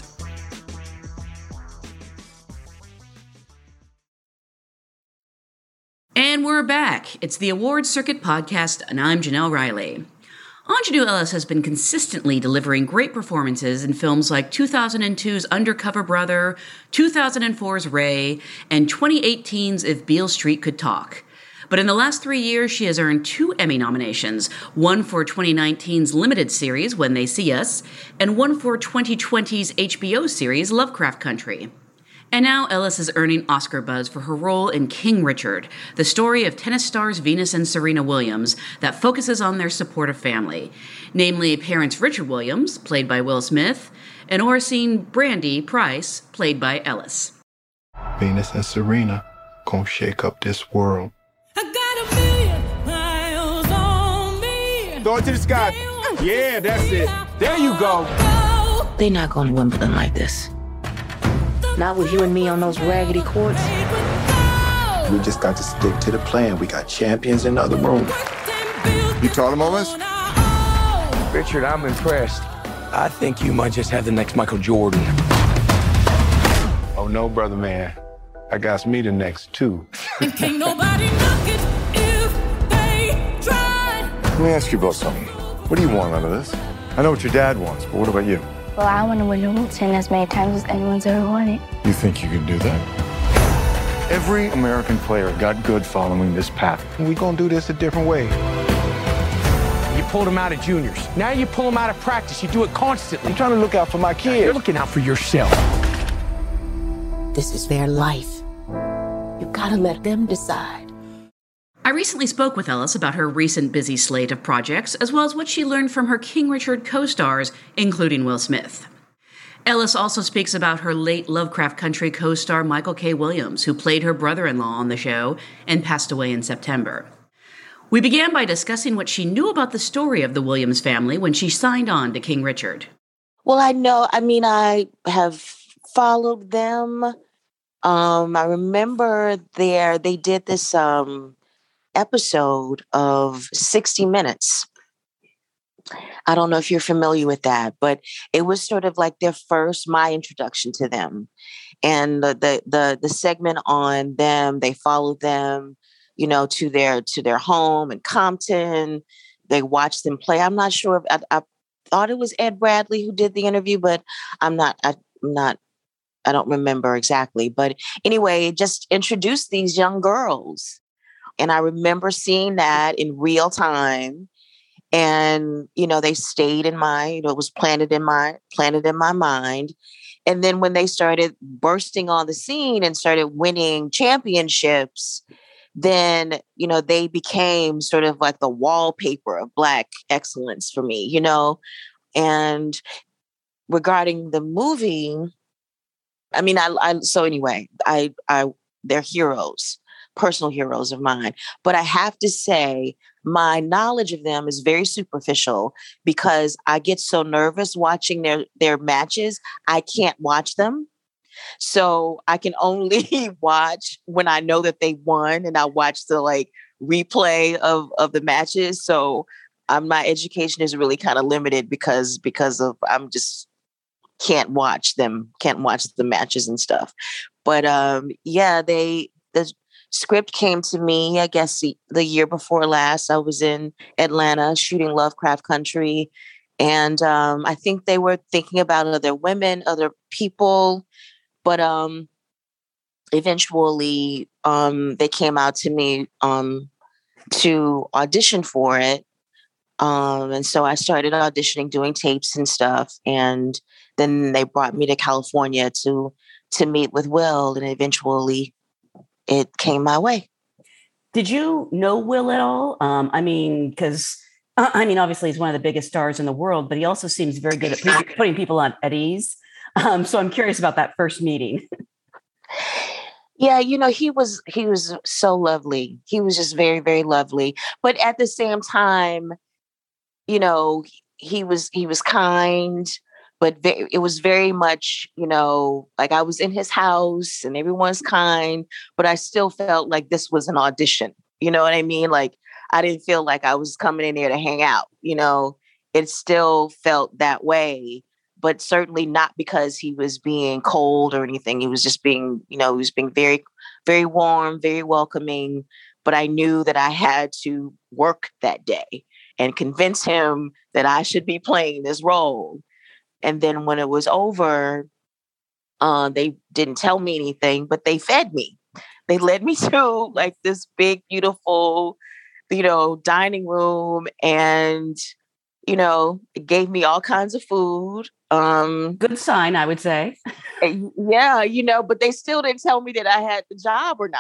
Speaker 2: And we're back. It's the Award Circuit Podcast, and I'm Janelle Riley. Aunjanue Ellis has been consistently delivering great performances in films like two thousand two's Undercover Brother, two thousand four's Ray, and twenty eighteen's If Beale Street Could Talk. But in the last three years, she has earned two Emmy nominations, one for twenty nineteen's limited series When They See Us, and one for twenty twenty's H B O series Lovecraft Country. And now Ellis is earning Oscar buzz for her role in King Richard, the story of tennis stars Venus and Serena Williams that focuses on their supportive family, namely parents Richard Williams, played by Will Smith, and Orsine Brandy Price, played by Ellis.
Speaker 7: Venus and Serena gonna shake up this world.
Speaker 8: I got a million miles on me.
Speaker 9: Throw it to the sky. Yeah, that's it. There you go.
Speaker 3: They're not going to Wimbledon like this. Not with you and me on those raggedy courts.
Speaker 7: We just got to stick to the plan. We got champions in the other room.
Speaker 9: You told him all this?
Speaker 10: Richard, I'm impressed. I think you might just have the next Michael Jordan.
Speaker 7: Oh, no, brother man. I got me the next two.
Speaker 8: And can't nobody knock it if they try.
Speaker 9: Let me ask you about something. What do you want out of this? I know what your dad wants, but what about you?
Speaker 11: Well, I want to win the Wimbledon as many times as anyone's ever won it.
Speaker 9: You think you can do that? Every American player got good following this path.
Speaker 7: We gonna do this a different way.
Speaker 10: You pulled him out of juniors. Now you pull him out of practice. You do it constantly.
Speaker 7: I'm trying to look out for my kids.
Speaker 10: You're looking out for yourself.
Speaker 3: This is their life. You gotta let them decide.
Speaker 2: I recently spoke with Ellis about her recent busy slate of projects, as well as what she learned from her King Richard co-stars, including Will Smith. Ellis also speaks about her late Lovecraft Country co-star Michael K. Williams, who played her brother-in-law on the show and passed away in September. We began by discussing what she knew about the story of the Williams family when she signed on to King Richard.
Speaker 3: Well, I know, I mean, I have followed them. Um, I remember there, they did this um, episode of sixty minutes. I don't know if you're familiar with that, but it was sort of like their first, my introduction to them. And the, the, the, the segment on them, they followed them, you know, to their, to their home in Compton. They watched them play. I'm not sure if I, I thought it was Ed Bradley who did the interview, but I'm not, I, I'm not, I don't remember exactly. But anyway, it just introduced these young girls. And I remember seeing that in real time. And, you know, they stayed in my, you know, it was planted in my, planted in my mind. And then when they started bursting on the scene and started winning championships, then, you know, they became sort of like the wallpaper of Black excellence for me, you know. And regarding the movie, I mean, I, I so anyway, I, I, they're heroes, personal heroes of mine. But I have to say, my knowledge of them is very superficial because I get so nervous watching their, their matches. I can't watch them. So I can only watch when I know that they won, and I watch the like replay of, of the matches. So um, my education is really kind of limited because, because of, I'm just can't watch them, can't watch the matches and stuff. But um, yeah, they, the script came to me, I guess the, the year before last. I was in Atlanta shooting Lovecraft Country. And um, I think they were thinking about other women, other people. But um, eventually um, they came out to me um, to audition for it. Um, and so I started auditioning, doing tapes and stuff. And then they brought me to California to to meet with Will. And eventually it came my way.
Speaker 12: Did you know Will at all? Um, I mean, because, uh, I mean, obviously he's one of the biggest stars in the world, but he also seems very good at putting people on, at ease. Um, so I'm curious about that first meeting.
Speaker 3: Yeah, you know, he was he was so lovely. He was just very, very lovely. But at the same time, you know, he was he was kind, but very, it was very much, you know, like I was in his house and everyone's kind, but I still felt like this was an audition. You know what I mean? Like I didn't feel like I was coming in there to hang out. You know, it still felt that way. But certainly not because he was being cold or anything. He was just being, you know, he was being very, very warm, very welcoming. But I knew that I had to work that day. and convince him that I should be playing this role. And then when it was over, uh, they didn't tell me anything, but they fed me. They led me to like this big, beautiful, you know, dining room, and, you know, it gave me all kinds of food. Um,
Speaker 12: Good sign, I would say.
Speaker 3: Yeah, you know, but they still didn't tell me that I had the job or not.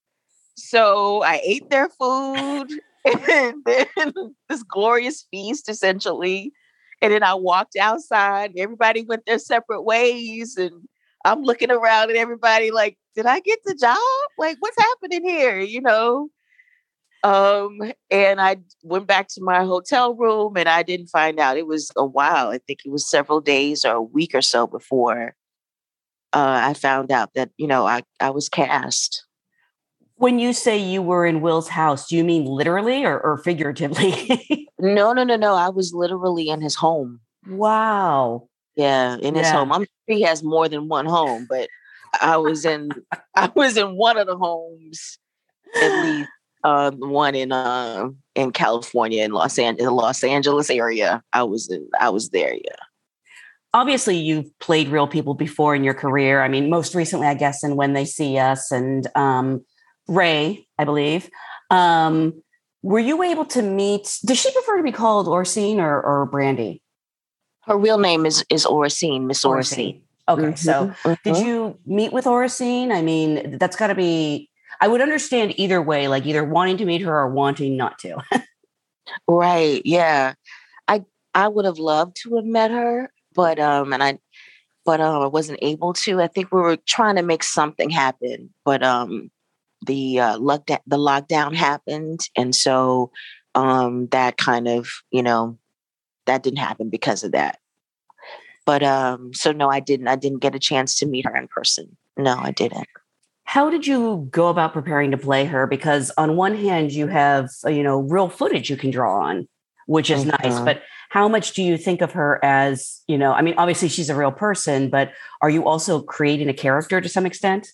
Speaker 3: So I ate their food and then this glorious feast, essentially. And then I walked outside and everybody went their separate ways. And I'm looking around at everybody like, did I get the job? Like, what's happening here? You know? Um, and I went back to my hotel room and I didn't find out. It was a while. I think it was several days or a week or so before uh, I found out that, you know, I, I was cast.
Speaker 12: When you say you were in Will's house, do you mean literally or, or figuratively?
Speaker 3: No, no, no, no. I was literally in his home.
Speaker 12: Wow.
Speaker 3: Yeah, in his
Speaker 12: Yeah.
Speaker 3: home. I'm sure he has more than one home, but I was in I was in one of the homes, at least uh, one in uh, in California, in Los Angeles, in the Los Angeles area. I was in, I was there. Yeah.
Speaker 12: Obviously, you've played real people before in your career. I mean, most recently, I guess, in When They See Us and um, Ray, I believe. Um, were you able to meet? Does she prefer to be called Orsine or, or Brandy?
Speaker 3: Her real name is is Orsine, Miss Orsine.
Speaker 12: Okay,
Speaker 3: Mhm,
Speaker 12: so did
Speaker 3: mhm.
Speaker 12: you meet with Orsine? I mean, that's got to be. I would understand either way, like either wanting to meet her or wanting not to.
Speaker 3: Right. Yeah. I I would have loved to have met her, but um, and I, but um, I wasn't able to. I think we were trying to make something happen, but um, the uh, lockdown the lockdown happened, and so um, that kind of, you know, that didn't happen because of that. But um, so no, I didn't. I didn't get a chance to meet her in person. No, I didn't.
Speaker 12: How did you go about preparing to play her? Because on one hand, you have, uh, you know, real footage you can draw on, which is nice.
Speaker 3: Mhm.
Speaker 12: But how much do you think of her as, you know, I mean, obviously she's a real person, but are you also creating a character to some extent?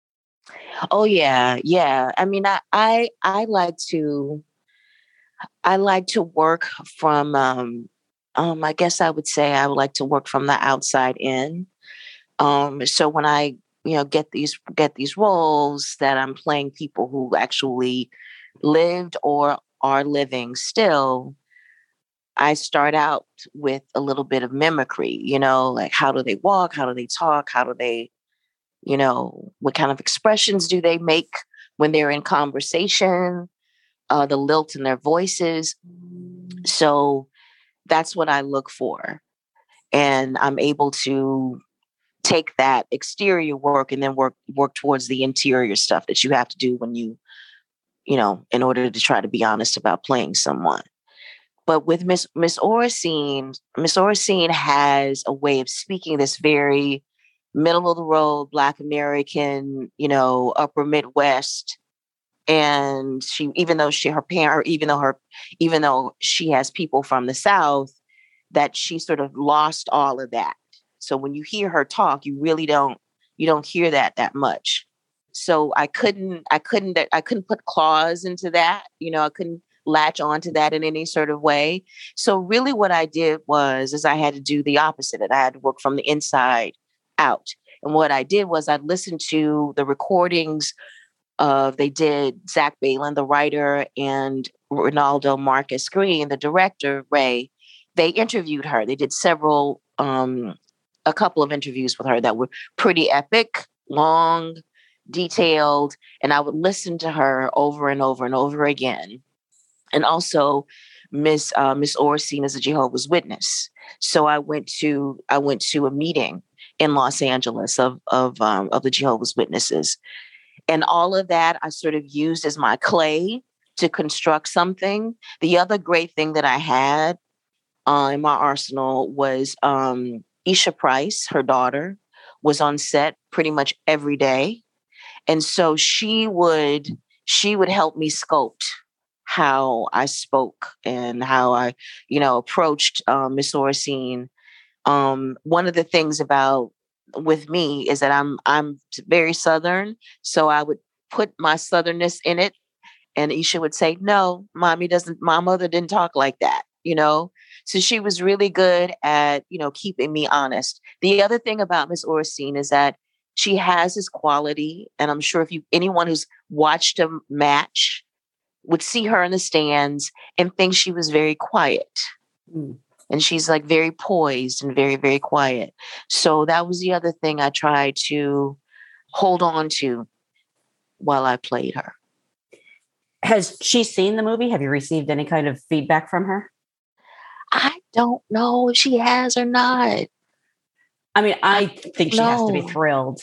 Speaker 3: Oh yeah, yeah. I mean, I I I like to I like to work from um um I guess I would say I would like to work from the outside in. Um so when I, you know, get these get these roles that I'm playing people who actually lived or are living still, I start out with a little bit of mimicry, you know, like how do they walk, how do they talk, how do they, you know, what kind of expressions do they make when they're in conversation, uh, the lilt in their voices. So that's what I look for. And I'm able to take that exterior work and then work work towards the interior stuff that you have to do when you, you know, in order to try to be honest about playing someone. But with Miss Miss Orsine, Miss Orsine has a way of speaking this very middle of the road Black American, you know, upper Midwest. And she, even though she, her parent, even though her, even though she has people from the South, that she sort of lost all of that. So when you hear her talk, you really don't, you don't hear that that much. So I couldn't, I couldn't, I couldn't put claws into that. You know, I couldn't latch onto that in any sort of way. So really what I did was, is I had to do the opposite. And I had to work from the inside out. And what I did was I listened to the recordings of, they did Zach Balin, the writer, and Ronaldo Marcus Green, the director, Ray. They interviewed her. They did several, um, a couple of interviews with her that were pretty epic, long, detailed. And I would listen to her over and over and over again. And also Miss uh, Miss Orsine is a Jehovah's Witness. So I went to I went to a meeting in Los Angeles of of um, of the Jehovah's Witnesses, and all of that I sort of used as my clay to construct something. The other great thing that I had uh, in my arsenal was um, Isha Price, her daughter, was on set pretty much every day, and so she would she would help me sculpt how I spoke and how I, you know, approached um, Miss Orsine. Um, one of the things about with me is that I'm I'm very Southern, so I would put my Southernness in it, And Isha would say, no, mommy doesn't, my mother didn't talk like that, you know? So she was really good at, you know, keeping me honest. The other thing about Miss Oracene is that she has this quality. And I'm sure if you, anyone who's watched a match would see her in the stands and think she was very quiet. Mm. And she's like very poised and very, very quiet. So that was the other thing I tried to hold on to while I played her.
Speaker 12: Has she seen the movie? Have you received any kind of feedback from her?
Speaker 3: I don't know if she has or not.
Speaker 12: I mean, I think she no. has to be thrilled.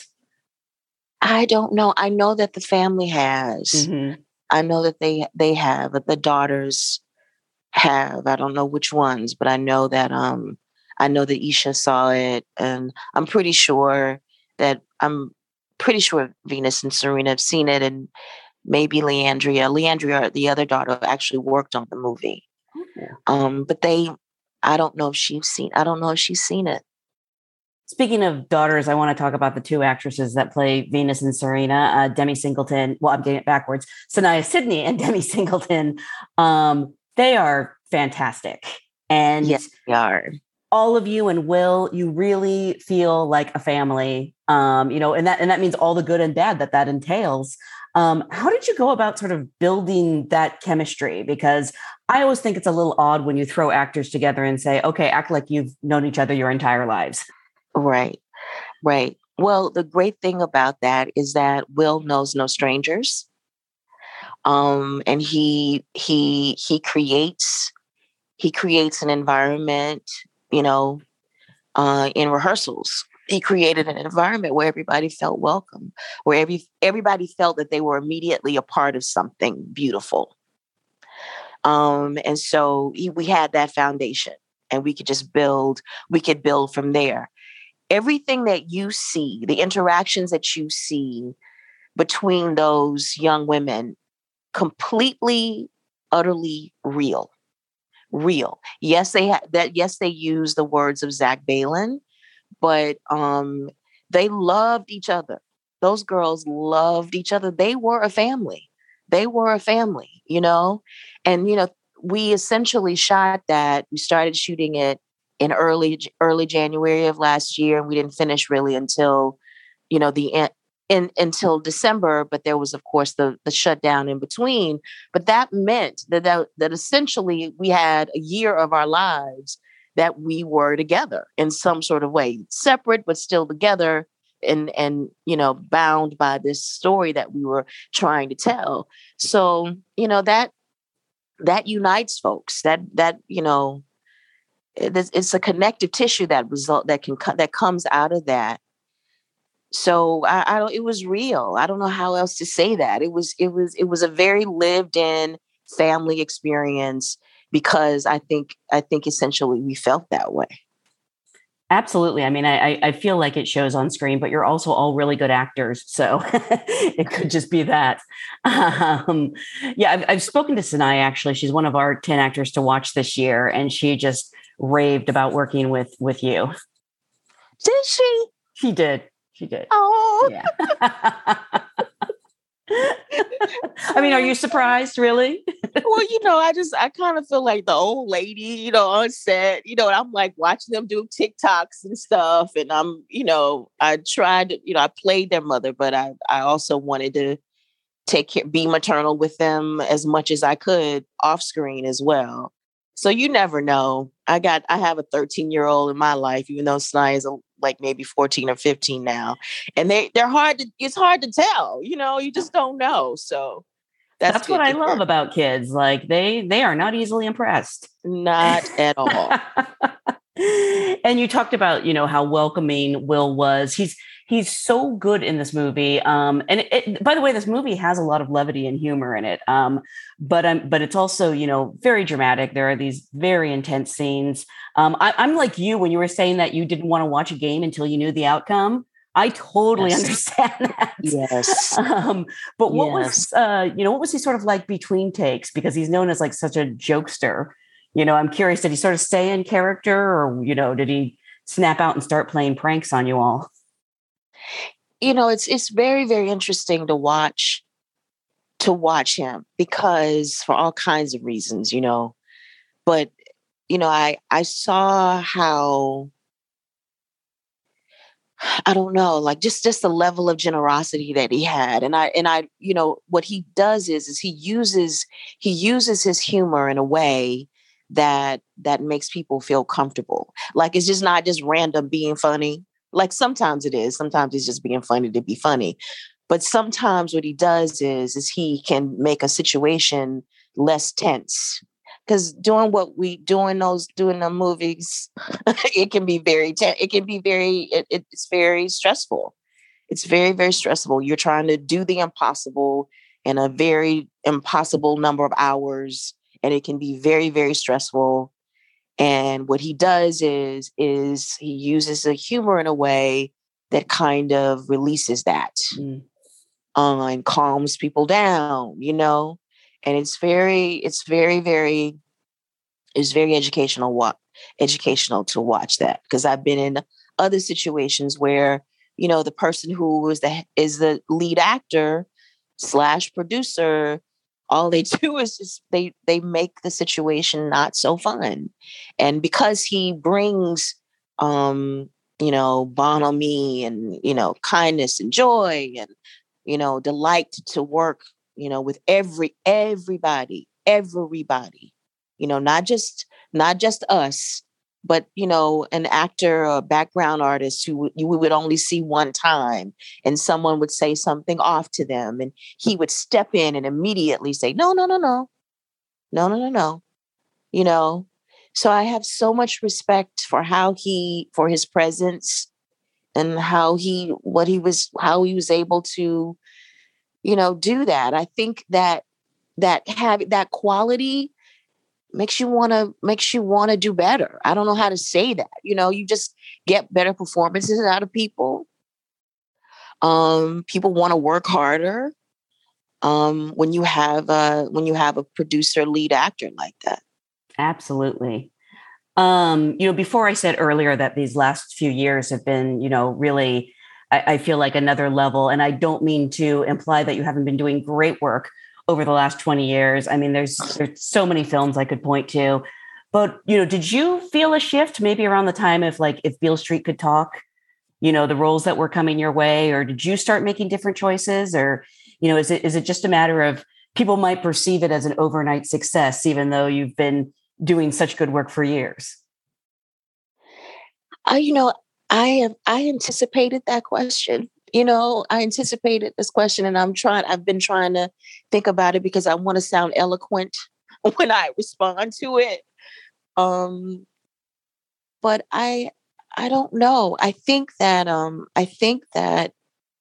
Speaker 3: I don't know. I know that the family has. Mm-hmm. I know that they they have, but the daughters have. I don't know which ones, but I know that um I know that Isha saw it, and I'm pretty sure that I'm pretty sure Venus and Serena have seen it, and maybe Leandria. Leandria, the other daughter, actually worked on the movie. Mm-hmm. Um, but they, I don't know if she's seen. I don't know if she's seen it.
Speaker 12: Speaking of daughters, I want to talk about the two actresses that play Venus and Serena, uh, Demi Singleton. Well, I'm getting it backwards. Sanaya Sidney and Demi Singleton. Um, they are fantastic. And
Speaker 3: yes, they are.
Speaker 12: All of you and Will, you really feel like a family. Um, you know, and that and that means all the good and bad that that entails. Um, how did you go about sort of building that chemistry? Because I always think it's a little odd when you throw actors together and say, okay, act like you've known each other your entire lives.
Speaker 3: Right, right. Well, the great thing about that is that Will knows no strangers, um, and he he he creates he creates an environment. You know, uh, in rehearsals, he created an environment where everybody felt welcome, where every everybody felt that they were immediately a part of something beautiful. Um, and so he, we had that foundation, and we could just build. We could build from there. Everything that you see, the interactions that you see between those young women, completely, utterly real, real. Yes, they had that. Yes, they use the words of Zach Baylin, but um, they loved each other. Those girls loved each other. They were a family. They were a family, you know, and you know, we essentially shot that. We started shooting it in early early January of last year, and we didn't finish really until, you know, the in, in until December. But there was, of course, the the shutdown in between. But that meant that that, that essentially we had a year of our lives that we were together in some sort of way, separate but still together, and and you know, bound by this story that we were trying to tell. So you know that that unites folks. That that you know. It's a connective tissue that result that can that comes out of that. So I, I don't. It was real. I don't know how else to say that. It was. It was. It was a very lived-in family experience because I think. I think essentially we felt that way.
Speaker 12: Absolutely. I mean, I I feel like it shows on screen, but you're also all really good actors, so it could just be that. Um, yeah, I've, I've spoken to Sanaya. Actually, she's one of our ten actors to watch this year, and she just raved about working with with you.
Speaker 3: Did she?
Speaker 12: She did. She did.
Speaker 3: Oh,
Speaker 12: yeah. I mean, are you surprised, really?
Speaker 3: Well, you know, I just, I kind of feel like the old lady, you know, on set, you know, and I'm like watching them do TikToks and stuff. And I'm, you know, I tried to, you know, I played their mother, but I, I also wanted to take care, be maternal with them as much as I could off screen as well. So you never know. I got, I have a thirteen year old in my life, even though Sanaya is like maybe fourteen or fifteen now. And they, they're hard to, it's hard to tell, you know, you just don't know. So
Speaker 12: that's, that's what I love hear. about kids. Like they, they are not easily impressed.
Speaker 3: Not at all.
Speaker 12: And you talked about, you know, how welcoming Will was. He's, he's so good in this movie. Um, and it, it, by the way, this movie has a lot of levity and humor in it. Um, but, um, but it's also, you know, very dramatic. There are these very intense scenes. Um, I, I'm like you, when you were saying that you didn't want to watch a game until you knew the outcome. I totally yes. understand that.
Speaker 3: Yes.
Speaker 12: Um, but what
Speaker 3: yes.
Speaker 12: was, uh, you know, what was he sort of like between takes? Because he's known as like such a jokester. You know, I'm curious, did he sort of stay in character or, you know, did he snap out and start playing pranks on you all?
Speaker 3: You know, it's it's very, very interesting to watch to watch him because for all kinds of reasons, you know. But, you know, I I saw how, I don't know, like just just the level of generosity that he had. And I and I, you know, what he does is is he uses he uses his humor in a way that that makes people feel comfortable. Like it's just not just random being funny. Like sometimes it is. Sometimes it's just being funny to be funny. But sometimes what he does is, is he can make a situation less tense. Because doing what we doing those doing the movies, it can be very te- it can be very it, it's very stressful. It's very very stressful. You're trying to do the impossible in a very impossible number of hours, and it can be very very stressful. And what he does is is he uses the humor in a way that kind of releases that. Mm. Uh, and calms people down, you know, and it's very, it's very, very, it's very educational. What educational to watch that because I've been in other situations where you know the person who is the is the lead actor slash producer, all they do is just they they make the situation not so fun, and because he brings um you know bonhomie and you know kindness and joy and you know, delight to work, you know, with every, everybody, everybody, you know, not just, not just us, but, you know, an actor or a background artist who you would only see one time and someone would say something off to them and he would step in and immediately say, no, no, no, no, no, no, no, no, you know. So I have so much respect for how he, for his presence and how he, what he was, how he was able to, you know, do that. I think that that have that quality makes you want to makes you want to do better. I don't know how to say that. You know, you just get better performances out of people. Um, people want to work harder um, when you have a when you have a producer lead actor like that.
Speaker 12: Absolutely. Um, you know, before I said earlier that these last few years have been, you know, really, I, I feel like another level. And I don't mean to imply that you haven't been doing great work over the last twenty years. I mean, there's there's so many films I could point to. But, you know, did you feel a shift maybe around the time of like If Beale Street Could Talk, you know, the roles that were coming your way? Or did you start making different choices? Or, you know, is it is it just a matter of people might perceive it as an overnight success, even though you've been doing such good work for years?
Speaker 3: Uh, you know, I have I anticipated that question. You know, I anticipated this question and I'm trying, I've been trying to think about it because I want to sound eloquent when I respond to it. Um, but I I don't know. I think that um I think that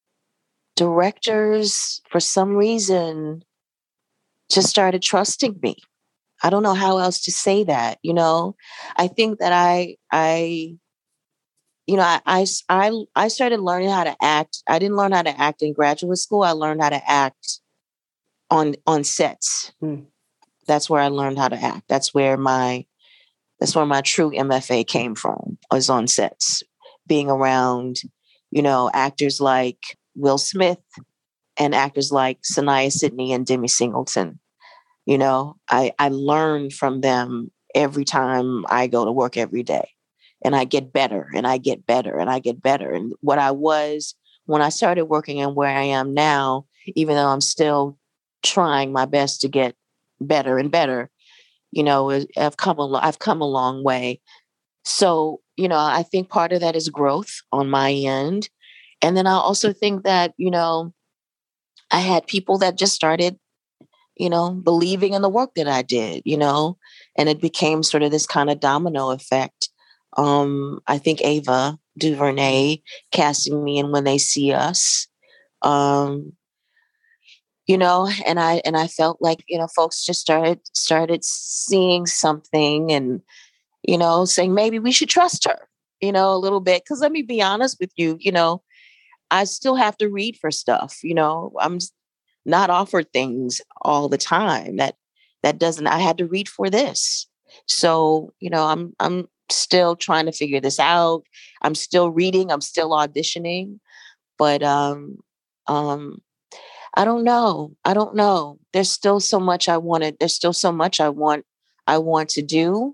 Speaker 3: directors for some reason just started trusting me. I don't know how else to say that, you know. I think that I I you know, I, I, I, I started learning how to act. I didn't learn how to act in graduate school. I learned how to act on on sets. Mm. That's where I learned how to act. That's where my that's where my true M F A came from, was on sets, being around, you know, actors like Will Smith and actors like Sanaya Sidney and Demi Singleton. You know, I, I learn from them every time I go to work every day. And I get better and I get better and I get better. And what I was when I started working and where I am now, even though I'm still trying my best to get better and better, you know, I've come a, I've come a long way. So, you know, I think part of that is growth on my end. And then I also think that, you know, I had people that just started, you know, believing in the work that I did, you know, and it became sort of this kind of domino effect. Um, I think Ava DuVernay casting me in When They See Us, um, you know, and I and I felt like, you know, folks just started started seeing something and, you know, saying maybe we should trust her, you know, a little bit. Because let me be honest with you, you know, I still have to read for stuff. You know, I'm not offered things all the time. That that doesn't. I had to read for this, so you know, I'm I'm. still trying to figure this out. I'm still reading. I'm still auditioning. But um, um, I don't know. I don't know. There's still so much I wanted. There's still so much I want, I want to do.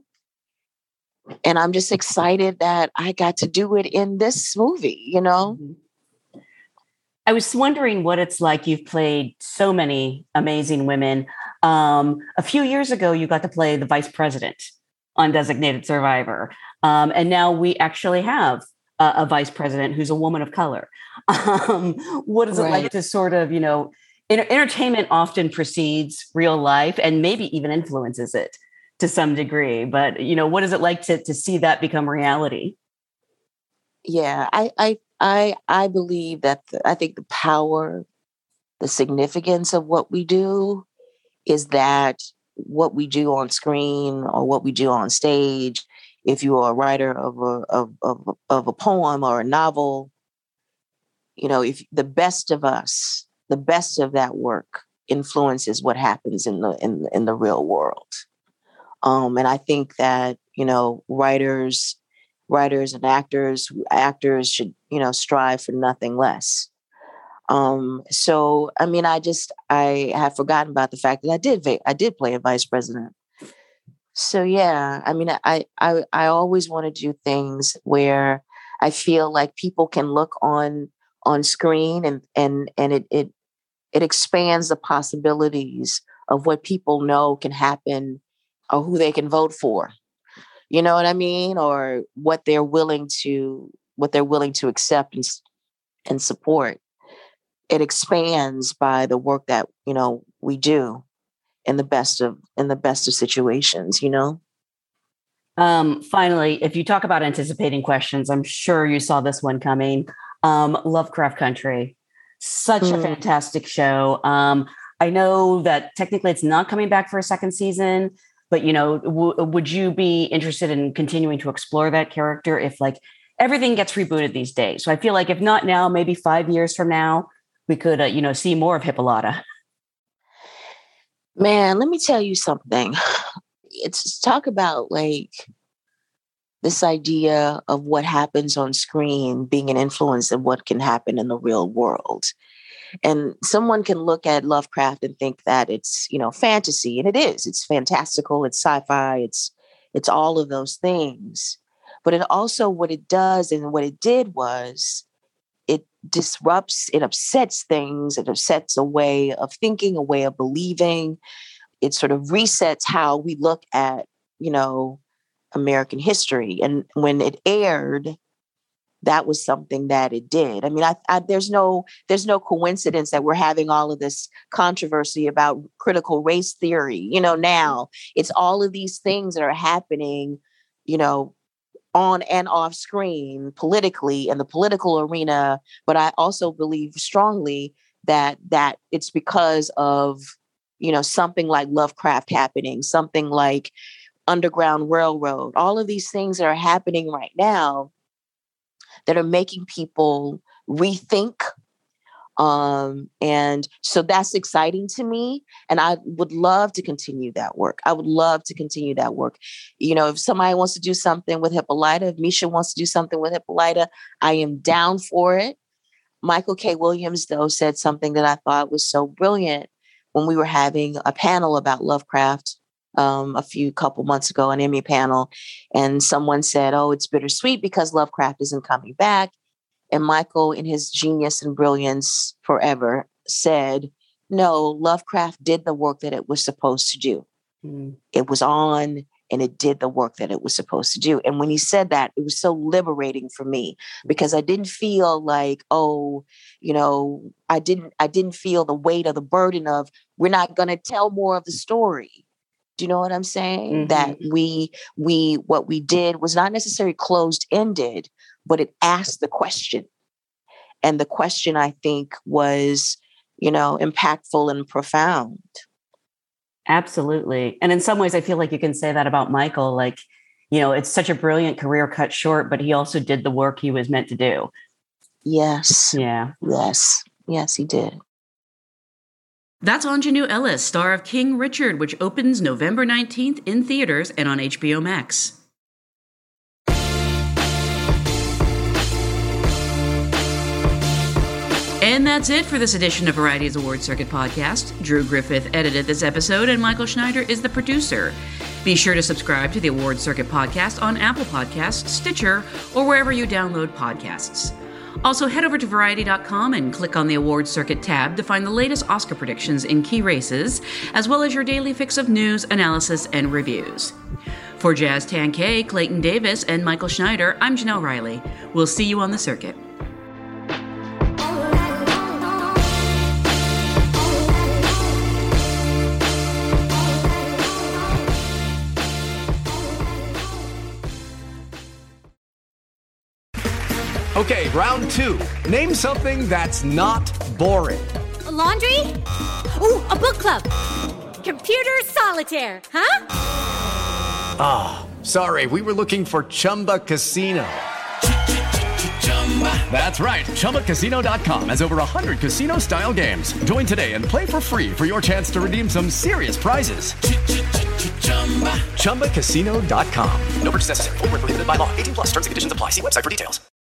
Speaker 3: And I'm just excited that I got to do it in this movie, you know?
Speaker 12: I was wondering what it's like. You've played so many amazing women. Um, a few years ago, you got to play the vice president on Designated Survivor. Um, and now we actually have a, a vice president who's a woman of color. Um, what is it
Speaker 3: Right.
Speaker 12: like to sort of, you know, enter- entertainment often precedes real life and maybe even influences it to some degree. But, you know, what is it like to, to see that become reality?
Speaker 3: Yeah, I, I, I, I believe that the, I think the power, the significance of what we do is that what we do on screen or what we do on stage, if you are a writer of a, of, of, of a poem or a novel, you know, if the best of us, the best of that work influences what happens in the, in, in the real world. Um, and I think that, you know, writers, writers and actors, actors should, you know, strive for nothing less. Um, so, I mean, I just, I had forgotten about the fact that I did, I did play a vice president. So, yeah, I mean, I, I, I always want to do things where I feel like people can look on, on screen and, and, and it, it, it expands the possibilities of what people know can happen or who they can vote for. You know what I mean? Or what they're willing to, what they're willing to accept and, and support. It expands by the work that, you know, we do in the best of, in the best of situations, you know?
Speaker 12: Um, finally, if you talk about anticipating questions, I'm sure you saw this one coming. Um, Lovecraft Country, such mm. a fantastic show. Um, I know that technically it's not coming back for a second season, but, you know, w- would you be interested in continuing to explore that character if like everything gets rebooted these days? So I feel like if not now, maybe five years from now, we could, uh, you know, see more of Hippolyta.
Speaker 3: Man, let me tell you something. It's talk about like this idea of what happens on screen being an influence of what can happen in the real world. And someone can look at Lovecraft and think that it's, you know, fantasy, and it is. It's fantastical, it's sci-fi, it's it's all of those things. But it also, what it does and what it did was it disrupts, it upsets things, it upsets a way of thinking, a way of believing. It sort of resets how we look at, you know, American history. And when it aired, that was something that it did. I mean, I, I, there's no there's no coincidence that we're having all of this controversy about critical race theory. You know, now it's all of these things that are happening, you know, on and off screen politically in the political arena. But I also believe strongly that that it's because of, you know, something like Lovecraft happening, something like Underground Railroad, all of these things that are happening right now that are making people rethink. Um, and so that's exciting to me. And I would love to continue that work. I would love to continue that work. You know, if somebody wants to do something with Hippolyta, if Misha wants to do something with Hippolyta, I am down for it. Michael K. Williams, though, said something that I thought was so brilliant when we were having a panel about Lovecraft Um, a few couple months ago, an Emmy panel, and someone said, oh, it's bittersweet because Lovecraft isn't coming back. And Michael, in his genius and brilliance forever, said, no, Lovecraft did the work that it was supposed to do. Mm. It was on and it did the work that it was supposed to do. And when he said that, it was so liberating for me because I didn't feel like, oh, you know, I didn't, I didn't feel the weight or the burden of, we're not going to tell more of the story. Do you know what I'm saying? Mm-hmm. That we, we, what we did was not necessarily closed-ended, but it asked the question. And the question, I think, was, you know, impactful and profound.
Speaker 12: Absolutely. And in some ways, I feel like you can say that about Michael. Like, you know, it's such a brilliant career cut short, but he also did the work he was meant to do.
Speaker 3: Yes.
Speaker 12: Yeah.
Speaker 3: Yes. Yes, he did.
Speaker 2: That's Aunjanue Ellis, star of King Richard, which opens November nineteenth in theaters and on H B O Max. And that's it for this edition of Variety's Award Circuit podcast. Drew Griffith edited this episode, and Michael Schneider is the producer. Be sure to subscribe to the Award Circuit podcast on Apple Podcasts, Stitcher, or wherever you download podcasts. Also, head over to Variety dot com and click on the Award Circuit tab to find the latest Oscar predictions in key races, as well as your daily fix of news, analysis, and reviews. For Jazz Tangcay, Clayton Davis, and Michael Schneider, I'm Janelle Riley. We'll see you on the circuit.
Speaker 13: Okay, round two. Name something that's not boring.
Speaker 14: A laundry? Ooh, a book club. Computer solitaire, huh?
Speaker 13: Ah, oh, sorry, we were looking for Chumba Casino. That's right, Chumba Casino dot com has over one hundred casino-style games. Join today and play for free for your chance to redeem some serious prizes. Chumba Casino dot com. No purchase necessary. Void where prohibited by law. eighteen plus terms and conditions apply. See website for details.